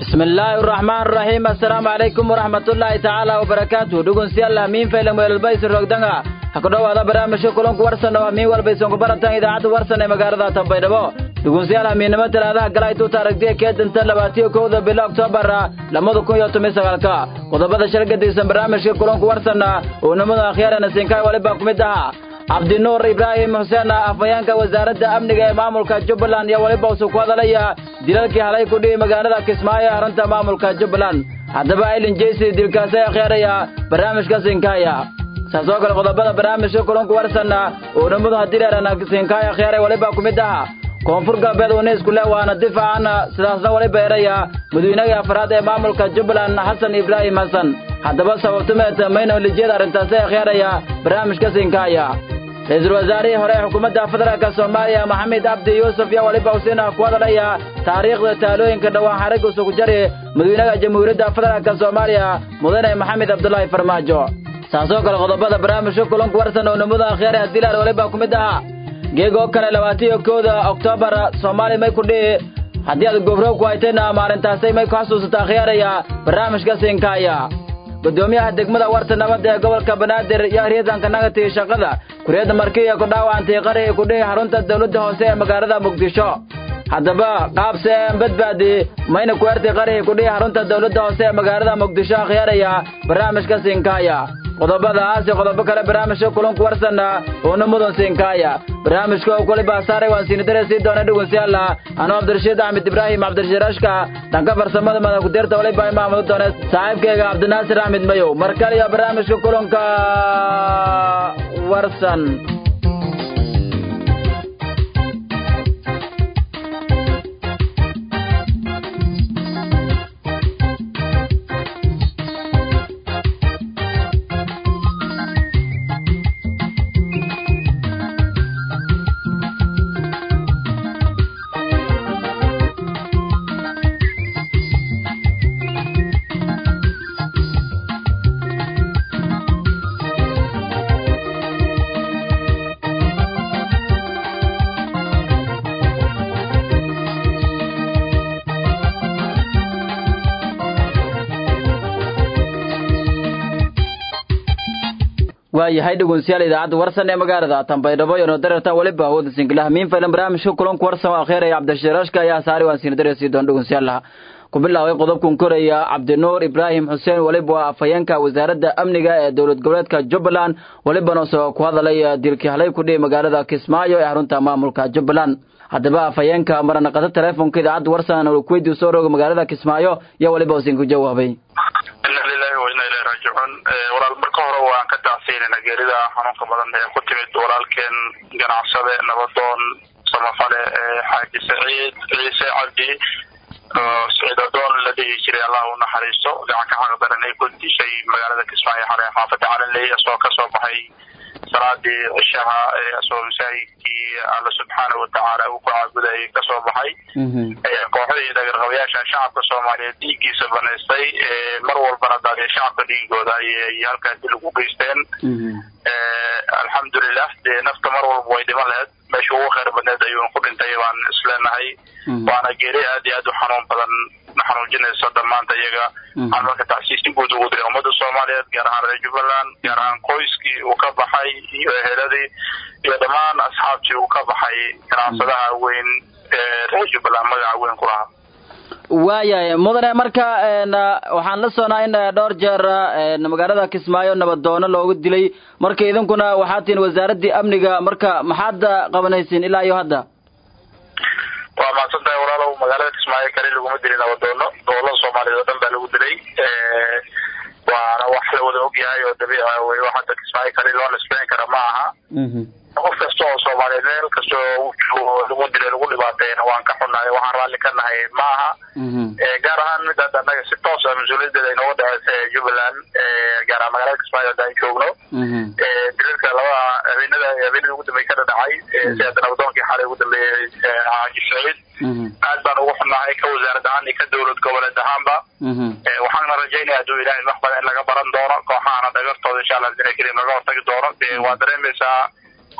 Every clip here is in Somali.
بسم الله الرحمن الرحيم السلام عليكم ورحمة الله تعالى وبركاته دقون سيالا مين فيلم والبيس الرقدنغا حكدو هذا برامج كلهم ورسنا ومين والبيسون كبرتان إذا عاد ورسنا مقارضة تنبيدبو دقون سيالا مين مثل هذا قلايتو تارك دي كيد انت لباتيو كوذا بلا أكتوبر لما دكون يوتمي سغالكا وضبط شركة ديسان برامج كلهم ورسنا ونمو أخيرا نسينكاي ولباكم الدها عبد النور إبراهيم حسين أفيانك وزارة أمنية مامولك جبلان يا ولي بوسو كوادليا دلالك علي كودي مغاندا كسمايا رنتا مامولك جبلان هذا بايلين جيسي دلكاسي خيريا برامج كسينكايا ساسوك القضبة برامج كلهم ورسنا ونمضى هديرنا كسينكايا خيريا ولي باكم الدها koonfur galbeed oo nees kule waana difaacana sidaasna wali beeraya madaxweynaha afraad ee maamulka Jubbaland Xasan Ibrahim Xasan hadaba sababta mayna lijeed arintaas ay khayraaya barnaamijka Sinkaya Ra'iisul Wasaare hore xukuumadda federaalka Soomaaliya Maxamed Abdi Yuusuf yaa wali bawsina ku hadalaya taariikhda taalooyinka dhawaan xarag oo ku jaray madaxweynaha Jamhuuriyadda Federaalka Soomaaliya Mudane Maxamed Abdullaahi Farmaajo saasoo kale qodobada barnaamijka kulanka warsan oo namada khayraaya dilaal wali ba kumid ah geego kale 21 October Soomaali may ku dhee hadii aad gobro ku haytayna maalintaasay may ku xasuusataa khiyaaraya barnaamijka Sinkaya gudoomiyaha degmada warta nabad ee gobolka Banaadir yaa riidanka nagatay shaqada kureeda markii ku dhaawantay qari ku dhee xarunta dawladda hoose ee magaalada Muqdisho hadaba qaabseen badbaadi mayna ku artay qari ku dhee xarunta dawladda hoose ee magaalada Muqdisho khiyaaraya barnaamijka Sinkaya qodobadaas qodobo kale barnaamijka kulanka warsana oo namudan Sinkaya barnaamijka oo kale baasaray waan siin dareesay doona dhugun si alla ana Abdirashiid Ahmed Ibrahim Abdirashirashka danka farsamada mada ku deerta wali baa imaamada doona saaxiibkayga Abdinaasir Ahmed Mayo markale ya barnaamijka kulanka warsan yahay dhugunsiyaal idaacada warsan ee magaalada Tanbaydhabo iyo dararta waliba wada sinkilaha min filan barnaamijka kulanka warsan waa khayr Cabdishirashka ayaa saari waan siin dareesay doon dhugunsiyaal ku bilaaway qodobkan koraya Cabdinuur Ibraahim Xuseen waliba afayeenka wasaaradda amniga ee dawlad goboleedka Jubbaland waliba soo ku hadalay dilkii halay ku dhigay magaalada Kismaayo ee xarunta maamulka Jubbaland hadaba afayeenka marna qada telefoonka idaacada warsan oo ku weydiiyo soo roog magaalada Kismaayo yaa waliba siin ku jawaabay walaal marka hore waan ka taasiinayna geerida xanuunka badan ee ku timid walaalkeen ganacsade nabadoon samafale Xaaji Saciid Ciise Cabdi Saciidadoon la dhihi jiray Allah u naxariisto gacan ka xaq daran ay ku dishay magaalada Kismaayo xalay xaafada Calanley asoo ka soo baxay salaadii cishaha asoo masaajidkii Allah subhanahu wa ta'ala uu ku caabuday ka soo baxay kooxdii dhagarqabayaasha shacabka Soomaaliyeed dhiiggiisa baneystay mar walba dadka shacabka dhiigooda ay halkaas lagu geysteen alxamdulillah nafta mar walba way dhiman lahayd meesha ugu khayr badneed ayuu ku dhintay waan isleenahay waana geeri aad iyo aad u xanuun badan xanuujinaysa dhammaanta iyaga aan marka taxsiisin guud ugu diray ummadda Soomaaliyeed gaar ahaan reer Jubbaland gaar ahaan qoyskii uu ka baxay iyo eheladii iyo dhammaan asxaabtii uu ka baxay ganacsadaha weyn ee reer Jubbaland magaca weyn ku lahaa waayahay mudane marka waxaan la soonahay in dhowr jeer magaalada Kismaayo nabadoono loogu dilay marka idinkuna waxaad tiin wasaaradda amniga marka maxaad qabanaysiin ilaa iyo hadda waa maasanta walaalow magaalada Kismaayo kale lagu dilay nabadoono dowladda Soomaaliyeed oo dhan baa lagu dilay waana wax la wada ogyahay oo dabiici ah way waxa Kismaayo kale loo nisbeyn kara ma aha qof kasta oo Soomaaliyeed meel kasta oo lagu dilay lagu dhibaateeyay waan ka xunahay waxaan raali ka nahay ma aha gaar ahaan mid anaga si toos ah mas'uuliyadda ay noo dhaxaysa Jubbaland gaar ahaan magaalada Kismaayo ay joogno dilka laba habeenada ugu dambeeyay ka dhacay sida nabadoonkii xalay ugu dambeeyay Xaaji Saciid aad baan ugu xunahay ka wasaaradda amniga ka dawlad goboleed ahaanba waxaan rajaynayaa inuu Ilaahay maxbad in laga baran doono kooxaana dhagartooda insha Allah inay kaliya laga hortagi doono waa dareemaysaa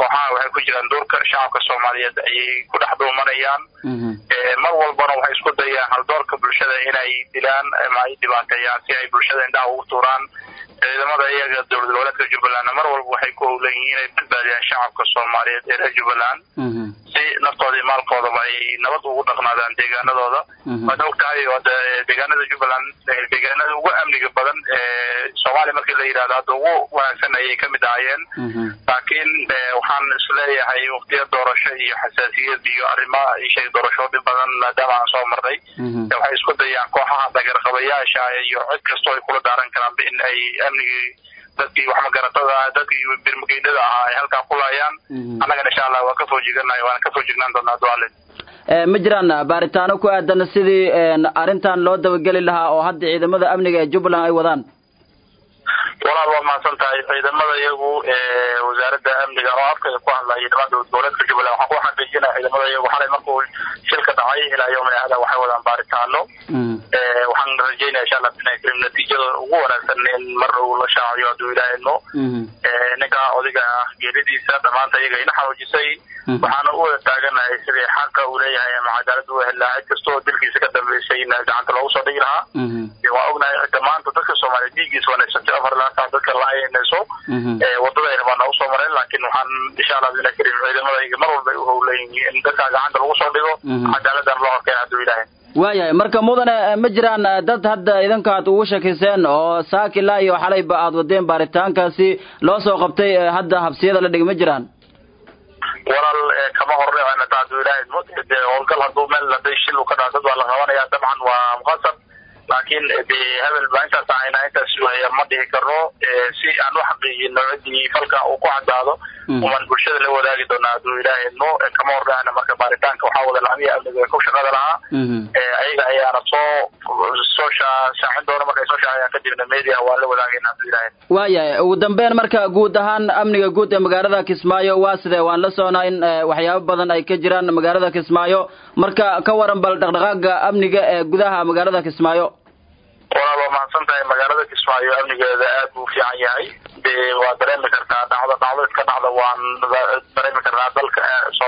kooxaha waxay ku jiraan doorka shacabka Soomaaliyeed ayay ku dhex doomanayaan mar walbana waxay isku dayaan hal doorka bulshada inay dilaan ama ay dhibaateeyaan si ay bulshada indhaha ugu tuuraan ciidamada iyaga dowlad goboleedka Jubbaland mar walba waxay ku howlan yihiin inay badbaadiyaan shacabka Soomaaliyeed ee Jubbaland si naftooda iyo maalkooda ay nabad ugu dhaqnaadaan deegaanadooda waad ogtahay deegaanada Jubbaland deegaanada ugu amniga badan ee Soomaaliya markii la yiraahdo ugu wanaagsan ayay ka mid ahaayeen laakiin waxaan isleeyahay waqtiga doorasho iyo xasaasiyad iyo arrimaha ishay doorasho badan maadaama aan soo marnay waxay isku dayaan kooxaha dagarqabayaasha iyo cid kastoo ay kula daaran karaan in ay amniga dadkii wax magaratada dadkii birmageydada ah ay halka ku laayaan annaga insha Allah waa ka foojiganahay waan ka foojignaan doonaa du'aale ma jiraan baaritaano ku aadan sidii arintan loo dabagali lahaa oo hadda ciidamada amniga ee Jubbaland ay wadaan walaal waa maasantahay ciidamada iyagu wasaaradda amniga oo afka ku hadlaya dhammaan dowladda Jubbaland waxa ku xaqiijinaya ciidamada iyagu xalay markuu shilka dhacay ilaa yawmina hada waxay wadaan baaritaano waxaan rajaynayaa insha Allah inay natiijada ugu wanaagsan in mar uu la shaaciyo haduu ilaahayno ninka odiga geeridiisa dhamaanta iyaga ina xanuujisay waxaana u taaganahay sidii xaqa uu leeyahay ama cadaalad uu helay kastoo dilkiisa ka dambeysay in gacanta loogu soo dhigi lahaa waa ognahay dhamaanta dadka Soomaaliyeed diigiisa wanaagsan afar laanta dadka la ayeenayso wadada ay rabaan u soo mareen laakiin waxaan insha Allah in karim ciidamada iyaga mar walba u howleeyeen in dadka gacanta lagu soo dhigo cadaaladdan loo horkeeno haduu ilaahay waayahay marka mudane ma jiraan dad hadda idanka aad ugu shakiseen oo saakila iyo xalayba aad wadeen baaritaankaasi loo soo qabtay hadda habsiyada la dhigay ma jiraan walaal kama horreeyana taadu ilaahay muddo howlgal haduu meel la dhishil ka dhacdo waa la qabanaya dabcan waa muqassab laakiin hebel baanta taayna inta suuya ma dhihi karo si aan wax xaqiijino cidii falka uu ku cadaado uman bulshada la wadaagi doonaa haduu ilaahay kama horreeyana marka baaritaanka waxa wada laamiya amniga ku shaqada lahaa ayaga ayaana soo shaacin doona markay soo shaaciyaan kadibna media waa la wadaagayna haduu ilaahay waayahay ugu dambeyn marka guud ahaan amniga guud ee magaalada Kismaayo waa sidee waan la soconaa in waxyaabo badan ay ka jiraan magaalada Kismaayo marka ka waran bal dhaqdhaqaaqa amniga ee gudaha magaalada Kismaayo walaal ma santahay magaalada Kismaayo amnigeeda aad u fiican yahay waa dareemi kartaa dhacdo iska dhacda waan dareemi karnaa dalka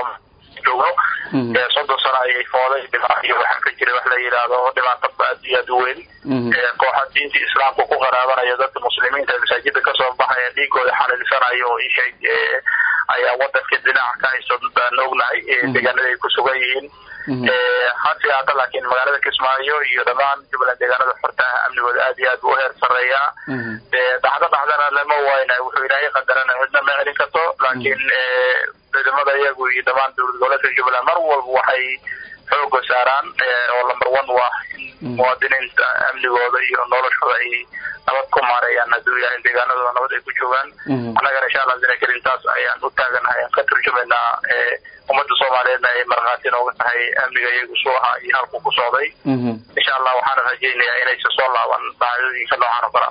Soomaaliya soddon sano ayay fooday dhibaato waxa ka jira wax la yiraahdo dhibaato aad iyo aad u weyn kooxda diinta islaamka ku qaraabanaya dadka muslimiinta masaajidda ka soo baxaya dhiigooda xalalisanayo oo ishay ayaa wadanka dhinaca ka hayso dad ognahay deegaanada ay ku sugan yihiin hasi aad laakiin magaalada Kismaayo iyo dhamaan Jubbaland deegaanada xortaha amnigooda aad iyo aad u heer sareeya dhacdana lama waayna wuxuu ilaahay qadarana cidna ma celin karto laakiin ciidamada iyagu iyo dhamaan dowlad goboleedka Jubbaland mar walba waxay xoog saaraan oo number 1 waa muwaadiniinta amnigooda iyo noloshooda ay nabad ku maareeyaan haduu ilaahay deegaanadooda nabad ay ku joogaan anaga insha Allah dina karintaas ayaan u taaganahay ka turjumaynaa ummadda Soomaaliyeed ay marqaati nooga tahay amniga iyagu soo aha iyo halku ku socday insha Allah waxaan rajaynayaa inay soo laaban dhacdooyinka noocan oo kale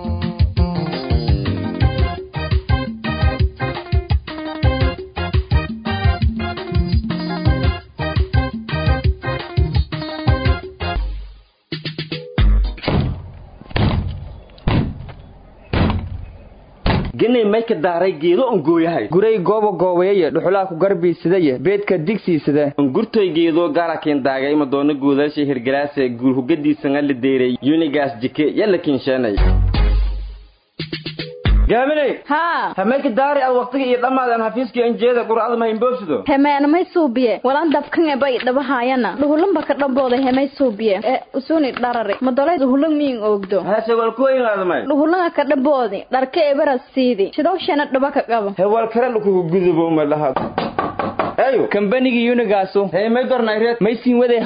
ginay may ka daaray geedo on gooyahay guray goobo goobeeye dhuxulaa ku garbiisadaye beedka digsiisada gurtoy geedo gaarakin daagay ma doona guudaasha hirgalaas guur hugadiisan la deeray unigas jike yalla kinshanay gaabinay ha hamay ka daaray al waqtiga iyo dhamaadan hafiiska injeeda quraacda ma imboobsido hemayna may suubiye walaan dabkan bay dhabahaayana dhuhulanba ka dhambooday hemay suubiye usuni dharare madalay dhuhulan miin oogdo hase wal ku inaadmay dhuhulanga ka dhaboodi dharka ebara siidi sidooshana dhaba ka qabo hewal kale ku gudubo ma laha ayo kambanigi unigaaso hey may darnayreed may siin waday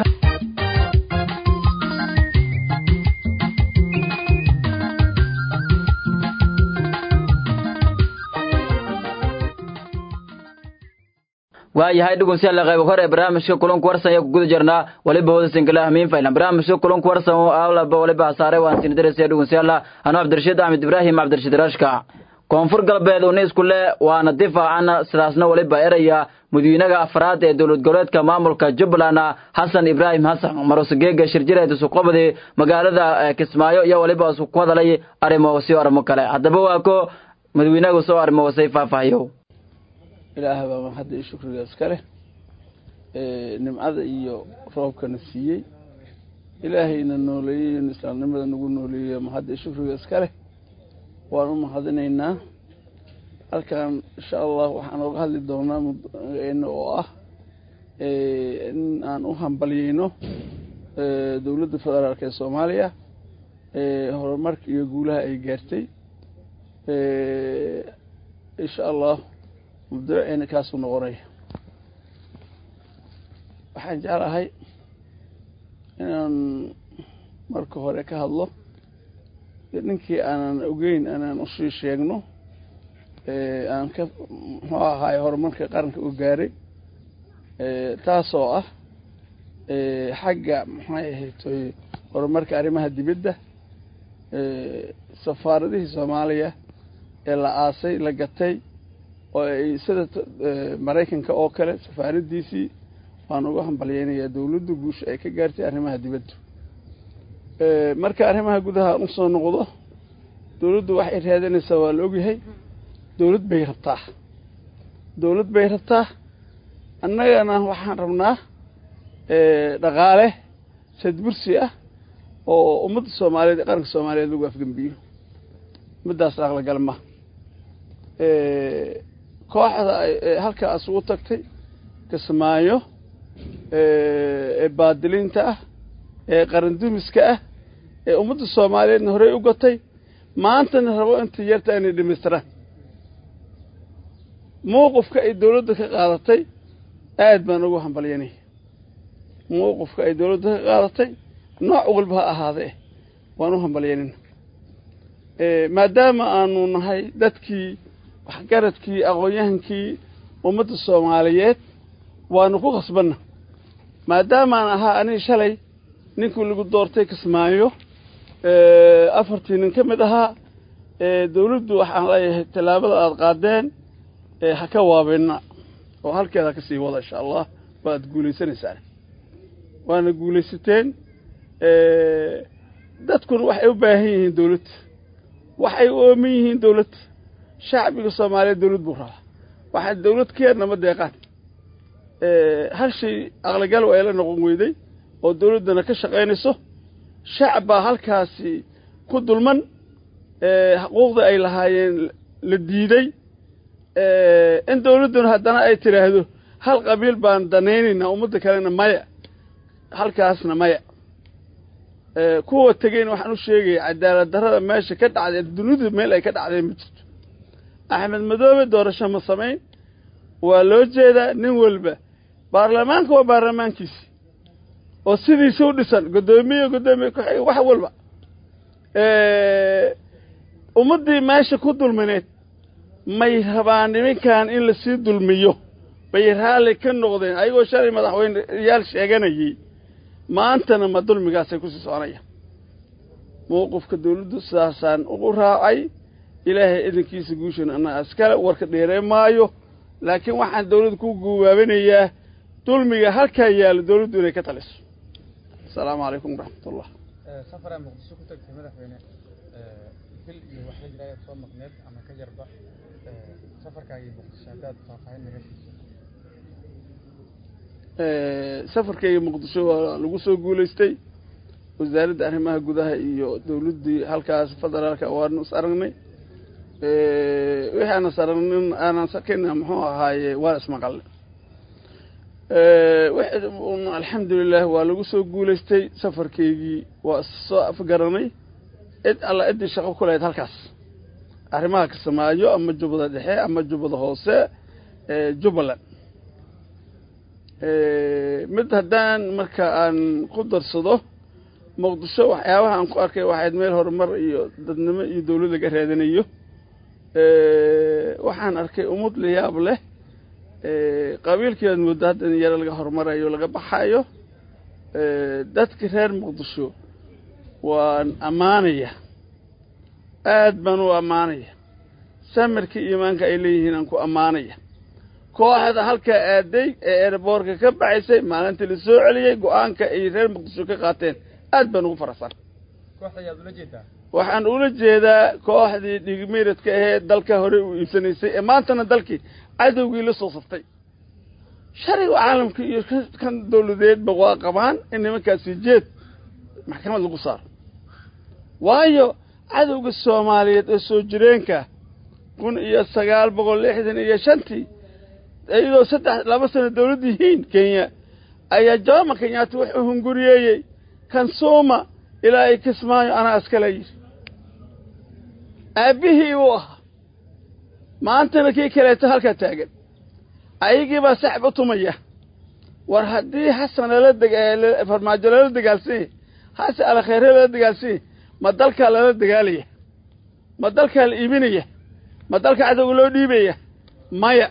waayahay dhugunsiya la qayb hore barnaamijka kulanka warsan ee ku guda jirnaa waliba wada singalaha miin faylan barnaamijka kulanka warsan oo awlaba waliba saaray waan siin dareesay dhugunsiya la ana Cabdirashiid Ahmed Ibrahim Cabdirashiid Rashka koonfur galbeed oo isku leh waana difaacana sidaasna waliba eraya madaxweynaha afraad ee dowlad goboleedka maamulka Jubbaland Xasan Ibrahim Xasan marosgeega shirjireed soo qabday magaalada Kismaayo iyo waliba soo ku hadalay arimo kale hadaba waa ko madaxweynaha soo arimo wasay faafayo ilaahay baa mahad iyo shukriga iska leh nimcada iyo roobkana siiyey ilaahayna nooleeyey islaamnimada nagu nooleeyey mahad iyo shukriga iska leh waan u mahadinaynaa halkan insha allah waxaan uga hadli doonaa oo ah in aan u hambaliyeyno dowladda federaalka ee Soomaaliya horumarka iyo guulaha ay gaartay insha allah muddo kaas u noqonay waxaan jeclahay inaan marka hore ka hadlo ninkii aanan ogeyn aanan u sii sheegno aan ka muxuu ahaay horumarka qaranka u gaaray taasoo ah xagga maxay ahayd horumarka arrimaha dibadda safaaradihii Soomaaliya ee la aasay la gatay oo ay sida Mareykanka oo kale safaaradiisii waan uga hambalyeynaya dawladdu guusha ay ka gaartay arrimaha dibadda marka arrimaha gudaha u soo noqdo dawladdu waxay raadinaysaa waa la ogyahay dawlad bay rabtaa annagana waxaan rabnaa dhaqaale sadbursi ah oo ummadda Soomaaliyeed qaranka Soomaaliyeed lagu afgambiyo midaas aqla galma kooxda halkaas uu tagtay Kismaayo baadilinta ah qaran dumiska ah ummadda Soomaaliyeed hore u gatay maantana rabo inta yarta inay dhimistiraan موقفك أي دولة قاضتي أد ما نروح نبليني موقفك أي دولة قاضتي نوع قلبها هذا ونروح نبليني ما دام أنو نهاي دتكي وحكرتكي أغويهنكي ومد الصوماليات ونقول غصبنا ما دام أنا أنا شلي نكون اللي قدرتك اسمعيو أفرتي نكملها دولة وحنا تلابل القادين haka waabina oo halkeeda ka sii wada insha Allah baad guuleysanaysaa waana guuleysateen dadkuna waxay u baahan yihiin dawlad waxay u oomin yihiin dawlad shacbiga Soomaaliyeed dawlad buu rabaa waxa dawlad keena ma deeqaan hal shay aqlagal way la noqon weyday oo dawladana ka shaqeynayso shacba halkaasi ku dulman xuquuqda ay lahaayeen la diiday in dawladuna haddana ay tiraahdo hal qabiil baan daneynayna ummadda kalena maya halkaasna maya kuwa tagayn waxaan u sheegay cadaalad darrada meesha ka dhacday dunida meel ay ka dhacday ma jirto Axmed Madoobe doorasho ma sameyn waa loo jeedaa nin walba baarlamaanka waa baarlamaankiisi oo sidiisa u dhisan gudoomiye wax walba ummadii meesha ku dulmineed may rabaan nimankan in la sii dulmiyo bay raali ka noqdeen ayagoo shalay madaxweyne yaal sheeganayay maantana ma dulmigaas ay ku sii soconayaan موقفka dawladdu saasaan ugu raacay ilaahay idinkiisa guushan ana askala warka dheerey maayo laakiin waxaan dawladdu ku guubaabinayaa dulmiga halka yaal dawladdu inay ka taliso assalaamu alaykum rahmatullah safara muqdisho ku tagtay madaxweyne fil iyo wax la jiraay soo maqneed ama ka jarba safarkaagii muqdisho dad faahfaahin naga siiso safarkaygii muqdisho waa lagu soo guuleystay wasaaradda arrimaha gudaha iyo dawladdii halkaas federaalka waanu saragnay waxaana saragnin aanan sakina muxuu ahaaye waa ismaqal alxamdulilah waa lagu soo guuleystay safarkaygii waa soo afgaranay cid alla ciddii shaqo ku lahayd halkaas arrimaha ka samaayo ama jubbada dhexe ama jubbada hoose jubbaland mid haddaan marka aan ku darsado muqdisho waxyaabaha aan ku arkay waxayd meel horumar iyo dadnimo iyo dawlad laga raadinayo waxaan arkay umad la yaab leh qabiilkeed muddo hadda in yar laga horumarayo laga baxayo dadka reer muqdisho waan amaanaya aad baan u amaanaya samirka iimaanka ay leeyihiin aan ku amaanaya kooxda halka aaday ee airportka ka baxaysay maalintii la soo celiyay go'aanka ay reer muqdisho ka qaateen aad baan ugu faraxsan kooxda aad ula jeedaa waxaan ula jeedaa kooxdii dhigmiradka ahayd dalka hore u iibsanaysay ee maantana dalkii cadowgii la soo saftay sharciga caalamka iyo kan dawladeedba waa qabaan in nimankaasi jeed maxkamad lagu saaro waayo cadowga Soomaaliyeed ee soo jireenka 1965 ayadoo 2 sano dawlad yihiin Kenya ayaa Jomo Kenyatta wuxuu hunguriyay kan Sooma ilaa ay Kismaayo ana askalay aabihii waa maantana kii kale halka taagan ayagii baa saxib u tumaya war haddii Xasan la farmaajo la dagaalsay hase ala khayr la dagaalsay ma dalka la dagaalaya ma dalka la iibinaya ma dalka cadow loo dhiibaya maya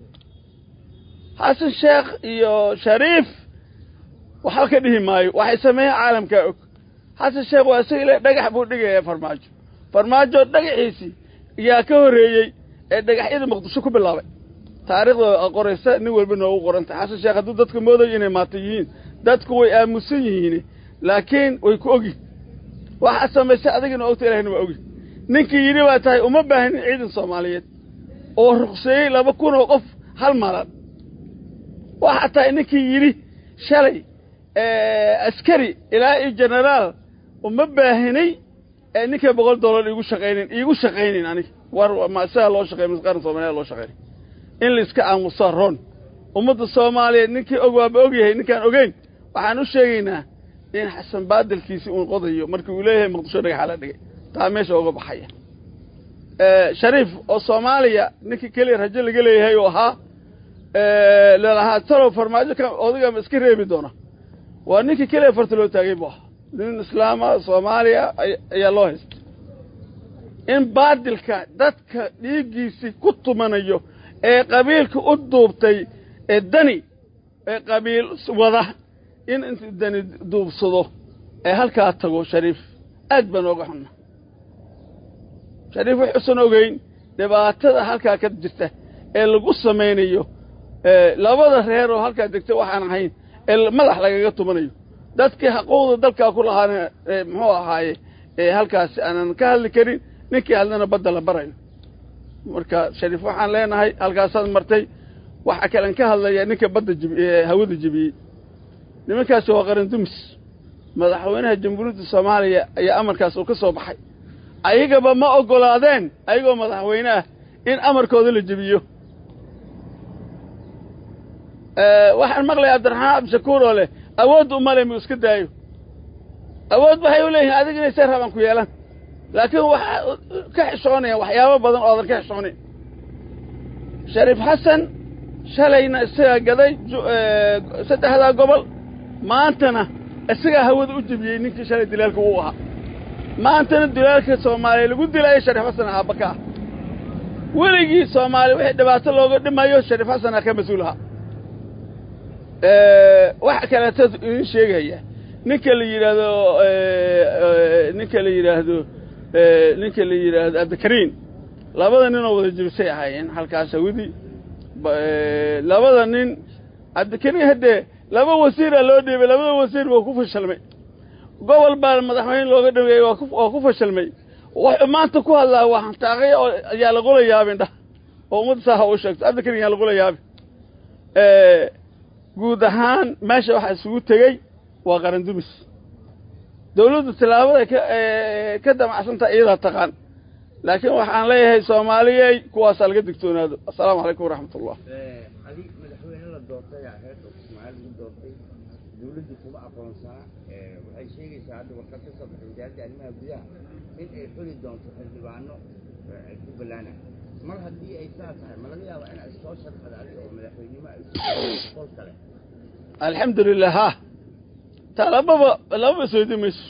Xasan Sheekh iyo Shariif waxa ka dhihi maayo waxay sameeyeen caalamka og Xasan Sheekh waa sidii dhagax buu dhigay farmaajo dhagaxiisi yaa ka horeeyay ee dhagaxyada Muqdisho ku bilaabay taariikhda qoraysa nin walba noo qoranta Xasan Sheekh haduu dadka mooday inay maatayiin dadku way aamusan yihiin laakiin way ku ogi waxa sameeyay adigina ogta Ilaahna waa ogi ninkii yiri waa tahay uma baahan ciidan Soomaaliyeed oo ruqsay 2,000 oo qof hal maran waxa tahay ninkii yiri shalay askari ilaa generaal uma baahanay ninka $100 igu shaqeyneen aniga war ma saa loo shaqeeyay qaran Soomaaliyeed loo shaqeeyay in la iska aamuso roon ummadda Soomaaliyeed ninkii og waa og yahay ninkaan ogeyn waxaan u sheegaynaa in Xasan baadalkiisi uu qodayo markii uu leeyahay Muqdisho dhagax la dhigay taa meesha uga baxaya Shariif oo Soomaaliya ninkii kale rajo laga leeyahay oo ahaa la talo farmaajo ka odayga iska reebi doona waa ninkii kale farta loo taagay buu nin islaama Soomaaliya ayaa loo haystay in baadilka dadka dhiigiisi ku tumanayo ee qabiilka u duubtay ee dani ee qabiil wada in inta dani duubsado ee halka tago Shariif aad baan uga xunna Shariif wuxuu ogeyn dhibaatada halka ka jirta ee lagu sameynayo labada reer oo halka degtay waxaan ahayn ee madax lagaga tumanayo dadkii xuquuqda dalka ku lahaana muxuu ahaaye halkaas aanan ka hadli karin ninkii hadlana badala barayo marka Shariif waxaan leenahay halkaas martay waxa kale ka hadlaya ninka badda hawada jibiyay nimankaas waa qaran dumis madaxweynaha jamhuuriyadda Soomaaliya ayaa amarkaas oo ka soo baxay ayagaba ma ogolaadeen ayagoo madaxweynaha in amarkooda la jibiyo waxaan maqlay Abdiraxmaan Abshakuur oo leh awood u maleey iska daayo awood waxay u leeyahay adiga inay rabaan ku yeelan laakiin waxa ka xishoonaya waxyaabo badan oo ka xishoonay Shariif Xasan shalayna isaga gaday 3 gobol maantana isaga hawada u jibiyay ninkii shalay dilaalka uu ahaa maantana dilaalka Soomaaliya lagu dilay Shariif Xasan abaka weligii Soomaaliya wixii dhibaato looga dhimayo Shariif Xasan ka mas'uulaha waxa kale in sheegaya ninka la yiraahdo Abdikariin labada nin oo wada jibisay ahaayeen halkaas Saudi labada nin Abdikariin hadee laba wasiir loo dhiibay labada wasiir waa ku fashalmay gobol baa madaxweyne looga dhameeyay waa ku fashalmay wax maanta ku hadlaa waxaan taaqay ayaa la qolo yaabin oo umad saha oo sheegto Abdikariin ayaa la qolo yaabin guud ahaan meesha waxa isugu tagay waa qaran dumis dawladda talaabada ka damacsantaa iyada taqaan laakiin waxaan leeyahay Soomaaliyeey kuwaas laga digtoonaado assalaamu alaykum waraxmatullah ali madaxweyne la doortay ahayd Soomaaliya doortay dawladdu kuma aqoonsan waxay sheegaysaa hadda warqad ka soo baxday wasaaradda arrimaha gudaha in ay xuli doonto xildhibaano ku balaana mar haddii ay tahay ma laga yaabaa in ay soo shaqada oo madaxweynimo ay soo kale alxamdulillah talaba soo dimayso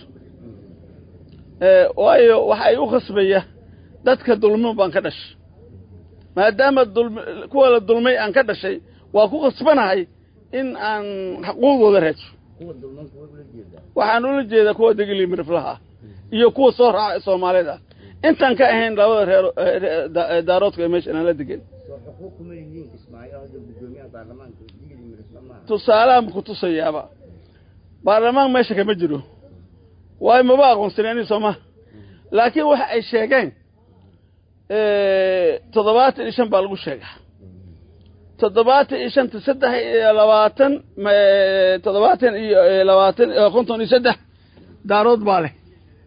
waayo waxay u khasbaya dadka dulmo baan ka dhashay maadaama kuwa la dulmay aan ka dhashay waa ku khasbanahay in aan xuquuqdooda raadsho kuwa dulman kuwa la jeedaa waxaan u jeedaa kuwa degli mirflaha iyo kuwa soo raacay Soomaalida intaan ka ahayn labada reer daaroodka meesha aan la degan xuquuq kuma yihiin Ismaaciil hada gudoomiyaha baarlamaanka degli mirflaha tusaalaam ku tusayaaba baarlamaan meesha kama jiro way ma aqoonsaneen Soomaa laakiin waxa ay sheegeen 75 baa lagu sheegaa 75 23 daarood baa leh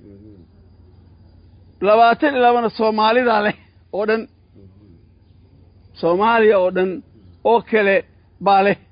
22 Soomaalida leh oo dhan Soomaaliya oo dhan oo kale baa leh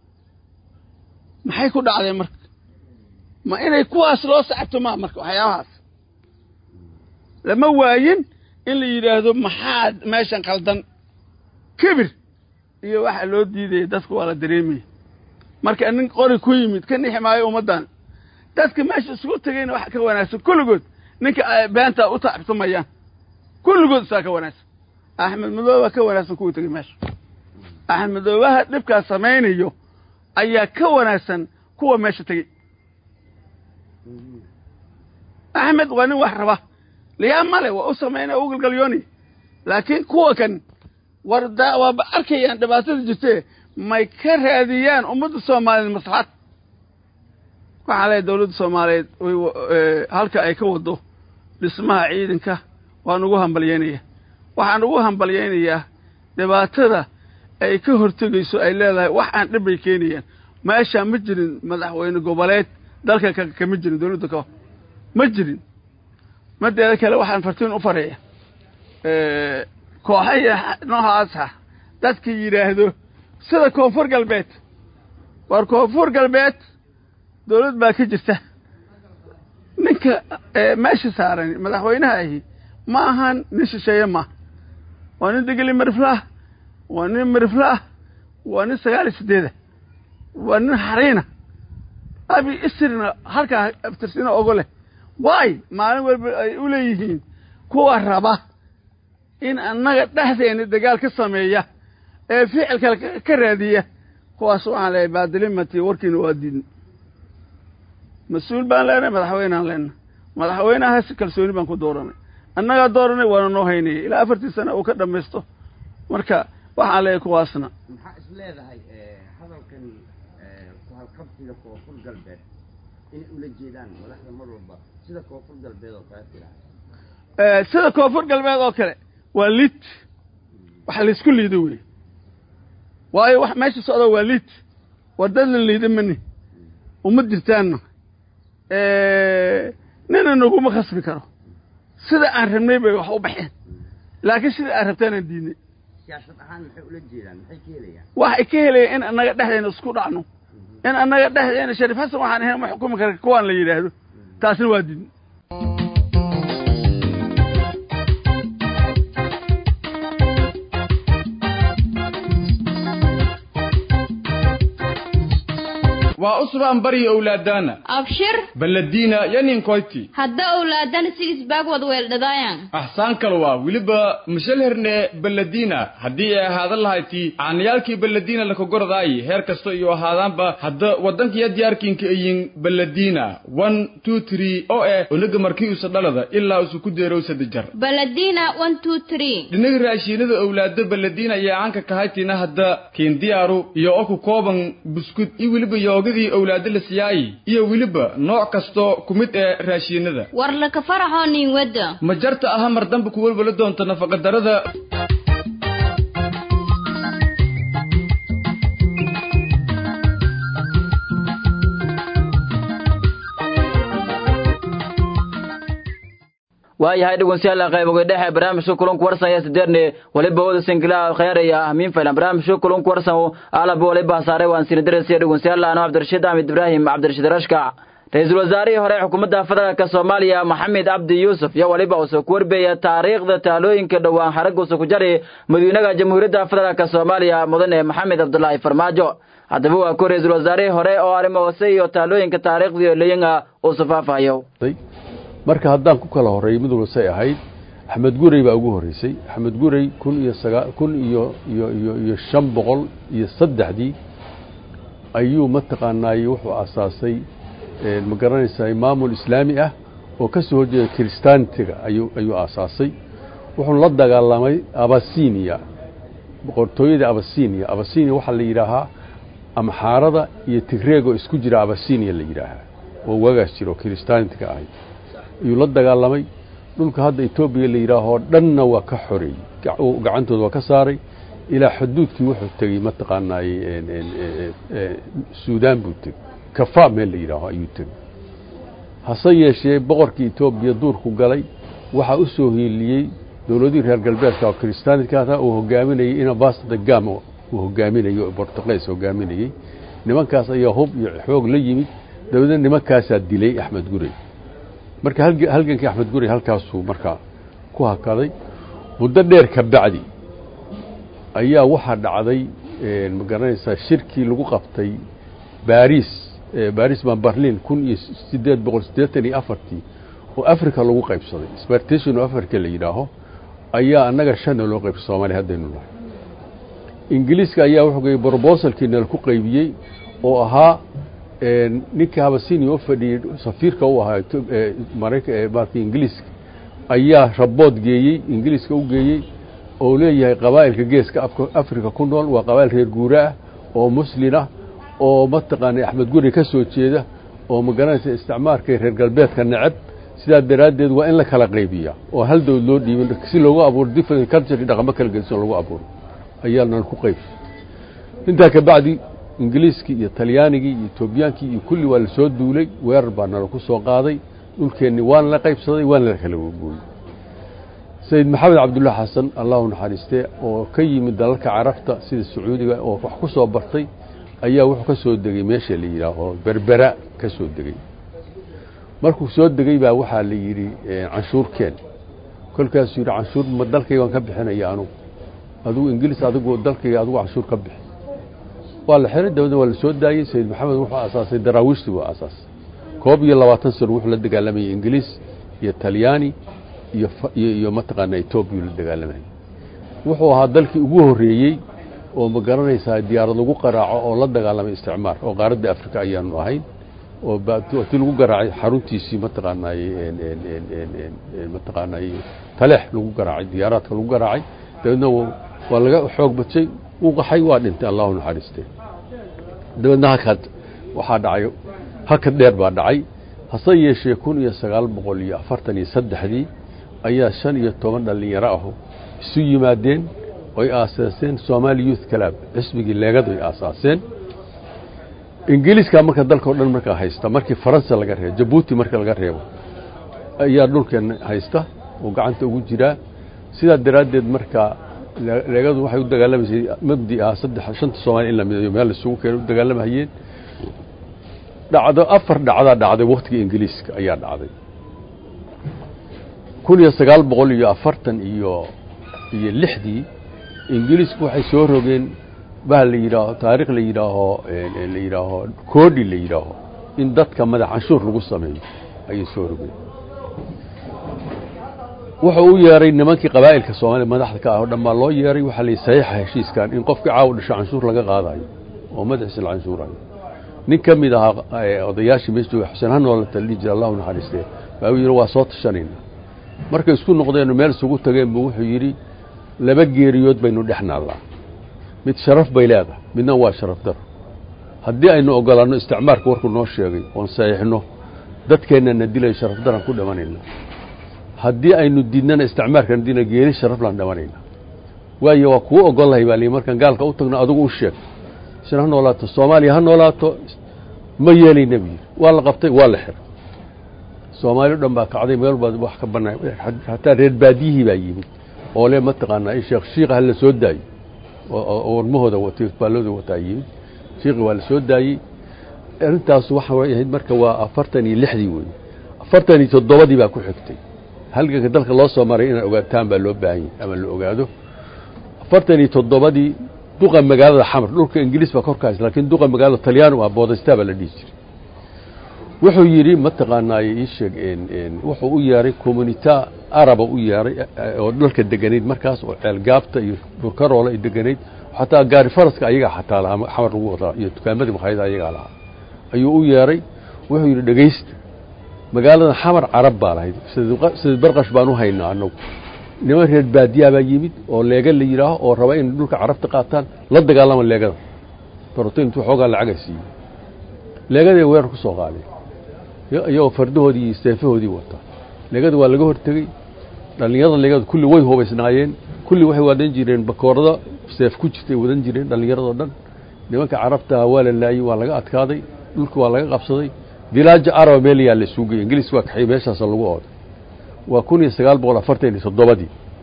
maxay ku dhacday marka ma inay kuwaas loo sacabto ma marka waxyaabahaas lama waayin in la yiraahdo maxaad meeshan qaldan kibir iyo waxa loo diiday dadku wala dareemay marka nin qori ku yimid kan ximaayo umadan dadka meesha isugu tagayna waxa ka wanaagsan kulligood ninka beenta u taabtamayaan kulligood saa ka wanaagsan Ahmed Madoobe ka wanaagsan ku tagay meesha Ahmed Madoobe dhibka sameeynayo ayaa ka wanaagsan kuwa meesha tagay Ahmed waa nin wax raba liya male waa u sameeyna u galgalyooni laakiin kuwa kan warda waa arkayaan dhibaatada jirtay may ka raadiyaan ummadda Soomaaliyeed maslaxad waxa la dawladda Soomaaliyeed halka ay ka wado dhismaha ciidanka waan ugu hambalyeynaya waxaan ugu hambalyeynayaa dhibaatada ay ka hortagayso ay leedahay wax aan dhibay keenayaan meesha ma jirin madaxweyne goboleed dalka ka ma jirin dawladda ka ma jirin madeeda kale waxaan fartiin u fareeyaa kooxaya noocaasa dadka yiraahdo sida koonfur galbeed war koonfur galbeed dawlad baa ka jirta ninka meesha saaran madaxweynaha ahi ma ahan nisheeye ma waa nin degli marflah waa nin marflah waa nin 98 waa nin xariina abi isirna halka aftirsina ogole way maalin walba ay u leeyihiin kuwa raba in annaga dhaxdeena dagaal ka sameeya ee ficilka ka raadiya kuwaas waxaan leeyahay baadilimaati warkiina waa diin mas'uul baan leenahay madaxweynaha si kalsooni baan ku dooranay annaga dooranay waana noo haynay ilaa 4 sano oo ka dhamaysto marka waxaan leeyahay kuwaasna maxaa is leedahay hadalkan ku halqabtiga koonfur galbeed in ula jeedaan madaxda mar walba sida koonfur galbeed oo kale sida koonfur galbeed oo kale waa lit waxa la isku liido weey waayo wax meesha socda waa lit wadada la liido mani uma jirtaana nina nagu ma khasbi karo sida aan rabnay bay wax u baxeen laakiin sida aan rabtaan diinay siyaasad ahaan maxay ula jeedaan maxay ka helayaan waxay ka helayaan in annaga dhaxdeena isku dhacno in annaga dhaxdeena Shariif Xasan waxaan ahayn wax xukumi kara kuwaan la yiraahdo taasina waa diin waa usbaan bari awlaadana abshir baladina yanin koyti hadda awlaadana sigis baag wad weeldadayaan ahsaan kale waa wiliba mishalherne baladina hadii ay ahadan lahayti aanyaalkii baladina la ka gordaay heer kasto iyo ahaadaanba hadda wadankiya diyaarkiinka ayin baladina 1 2 3 oo onaga markii uu sadalada ilaa uu ku deerow sadajar baladina 1 2 3 dhinaga raashinada awlaada baladina ayaa aanka ka haytina hadda keen diyaaru iyo ku kooban buskud iyo wiliba yoogadi awlaada la siyaay iyo wiliba nooc kasto kumid ee raashinada war la ka faraxoonin wada ma jarta aha mar dambe ku walwala doonto nafaqa darada waayahay dhageystayaal qayboga dhexe barnaamijka kulanka warsan ee sideedne waliba wada singila khayriya ahmiin faylan barnaamijka kulanka warsan ala waliba saaray waan siin dareysay dhageystayaal ana Cabdirashiid Ahmed Ibrahim Cabdirashiid Rashka ra'iisul wasaarihii hore xukuumadda federaalka Soomaaliya Maxamed Abdi Yuusuf iyo waliba uu soo koorbeeyay taariikhda taalooyinka dhawaan xaragga ku jaray madaxweynaha jamhuuriyadda federaalka Soomaaliya mudane Maxamed Abdullaahi Farmaajo hadaba waa ku ra'iisul wasaarihii hore oo arrimahaas iyo taalooyinka taariikhda leeyahay oo safaafayo marka haddaan ku kala horeeyay mid walba say ahayd Axmed Gurey baa ugu horeysay Axmed Gurey 1503 ayuu mataqaanay wuxuu asaasay ma garanaysaa maamul islaami ah oo ka soo horjeeda kristaantiga ayuu asaasay wuxuu la dagaalamay Abyssinia boqortooyada Abyssinia waxa la yiraahaa amxaarada iyo tigreego isku jira Abyssinia la yiraahaa oo wagaas jiro kristaantiga ah ayuu la dagaalamay dhulka hadda Ethiopia la yiraahdo dhanna waa ka xoreey gacantooda waa ka saaray ilaa xuduudkii wuxuu tagay ma taqaanay Suudaan buu tagay Kafaa meel la yiraahdo ayuu tagay hase yeeshee boqorkii Ethiopia duurku galay waxa u soo hiiliyay dawladii reer galbeedka oo Kristaanka ah oo hogaaminayay in Vasco da Gama uu hogaaminayo Portuguese hogaaminayay nimankaas ayaa hub iyo xoog la yimid dawladda nimankaas dilay Axmed Gurey marka halgankii Axmed Gurey halkaas uu marka ku hakaday muddo dheer ka bacdi ayaa waxa dhacday ma garanaysaa shirkii lagu qabtay Paris baan Berlin 1884 oo Afrika lagu qaybsaday Spartition of Africa la yiraahdo ayaa anaga shan loo qaybsaday Soomaaliya hadaynu nahay Ingiriiska ayaa wuxuu geeyay proposalkiina ku qaybiyay oo ahaa ninka Habasini oo fadhiyay safiirka uu ahaa Mareykanka Ingiriiska ayaa rabood geeyay Ingiriiska u geeyay oo leeyahay qabaa'ilka geeska Afrika ku nool waa qabaa'il reer guuraa oo muslina oo ma taqaanay Axmed Gurey ka soo jeeda oo ma garanaysa isticmaalka reer galbeedka nacab sidaa daraadeed waa in la kala qaybiyaa oo hal dawlad loo dhiibin si loogu abuuro different culture dhaqamo kala gedsan lagu abuuro ayaana ku qayb inta ka bacdi Ingiriiski iyo Talyaanigi iyo Etoobiyaanki iyo kulli waa la soo duulay weerar baa nala ku soo qaaday dhulkeenni waan la qaybsaday waan la kala gooyay Sayyid Maxamed Cabdullaah Xasan Allahu naxariiste oo ka yimid dalalka Carabta sida Sacuudiga oo wax ku soo bartay ayaa wuxuu ka soo degay meesha la yiraahdo Berbera ka soo degay markuu soo degay baa waxa la yiri canshuurkeen kolkaas yiri canshuur ma dalkayga waan ka bixinayaa adigu Ingiriis adigu dalkayga adigu canshuur ka bixin waa la xiray dawladda waa la soo daayay Sayyid Maxamed wuxuu asaasay daraawiishtii waa asaas 22 sano wuxuu la dagaalamay Ingiriis iyo Talyaani iyo ma taqaanaa Ethiopia la dagaalamay wuxuu ahaa dalkii ugu horeeyay oo ma garanaysaa diyaarad lagu qaraaco oo la dagaalamay isticmaar oo qaaradda Afrika ayaanu ahayn oo baadti lagu garaacay xaruntiisii ma taqaanaa taleex lagu garaacay diyaaraadka lagu garaacay dadna waa laga xoog batay uu qaxay waa dhintay Allahu naxariiste dadna waxa dhacay halka dheer baa dhacay hase yeeshee 1943 ayaa 15 dhalinyaro ah isu yimaadeen oo ay aasaseen Somali Youth Club ismigii leegadu ay aasaseen Ingiriiska marka dalka oo dhan marka haysta markii Faransa laga reebo Djibouti marka laga reebo ayaa dhulkan haysta oo gacanta ugu jira sida daraadeed marka leegadu waxay u dagaalamayeen mabdi'a 3 Soomaali in la mideeyo meel isugu keenay u dagaalamayeen afar dhacday waqtigii Ingiriiska ayaa dhacday 1946 Ingiriisku waxay soo rogeen baa la yiraahdo taariikh la yiraahdo koodi la yiraahdo in dadka madax canshuur lagu sameeyo ay soo rogeen wuxuu u yeeray nimankii qabaa'ilka Soomaaliya madaxda ka ah oo dhammaan loo yeeray waxa la saxiix heshiiskan in qofka caaw dhasho canshuur laga qaadayo oo madaxisa canshuurayo nin kamid ah odayaashii meesha Xuseen Hanwal talij Allahu naxariiste baa yiri waa soo tashanayna markay isku noqdeen meel isugu tageen buu wuxuu yiri laba geeriyood baynu dhexnaalaa mid sharaf bay leedahay midna waa sharaf dar haddii aynu ogolaano isticmaalka warku noo sheegay oo saxiixno dadkeenna dilay sharaf daran ku dhamanayna haddii aynu diidnana isticmaalkan diina geeri sharaf laan dhamanayna waayo waa ku ogolahay baa li markan gaalka u tagno adigu u sheeg sina noolaato Soomaaliya ha noolaato ma yeelay nabi waa la qabtay waa la xiray Soomaaliya dhan baa kacday meel baad wax ka banay hatta reer baadiyihii baa yimid oo le ma taqaanaa sheekh hal la soo daayay oo warmahooda watay baalooda watay sheekh waa la soo daayay intaas waxa way ahayd marka waa 46 weey 47 baa ku xigtay halka dalka loo soo maray in ogaataan baa loo baahan yahay ama la ogaado 47 duqa magaalada Xamar dhulka Ingiriis baa korkaas laakiin duqa magaalada Talyaani waa boodaysta baa la dhigay wuxuu yiri ma taqaanaa ii sheeg wuxuu u yeeray community arab u yeeray oo dhulka deganeed markaas oo ceel gaabta iyo burkaroole ay deganeed xataa gaari faraska ayaga xataa la Xamar lagu wadaa iyo dukaamadii maqaayada ayaga la ayuu u yeeray wuxuu yiri dhageysta magaalada Xamar Arab baa lahayd sida barqash baan u haynaa anagu niman reer baadiya baa yimid oo leega la yiraahdo oo raba in dhulka Carabta qaataan la dagaalama leegada protein xoogaa lacag siiyay leegada weer ku soo qaaday iyo fardahoodii seefahoodii wata leegada waa laga hortagay dhalinyarada leegada kulli way hubaysnaayeen kulli waxay wadan jireen bakoorada seef ku jirtay wadan jireen dhalinyaradoo dhan nimanka carabta waa la laayay waa laga adkaaday dhulka waa laga qabsaday village arab meel yaa la suugay ingiliis waa kaxay meeshaas lagu ooday waa 1947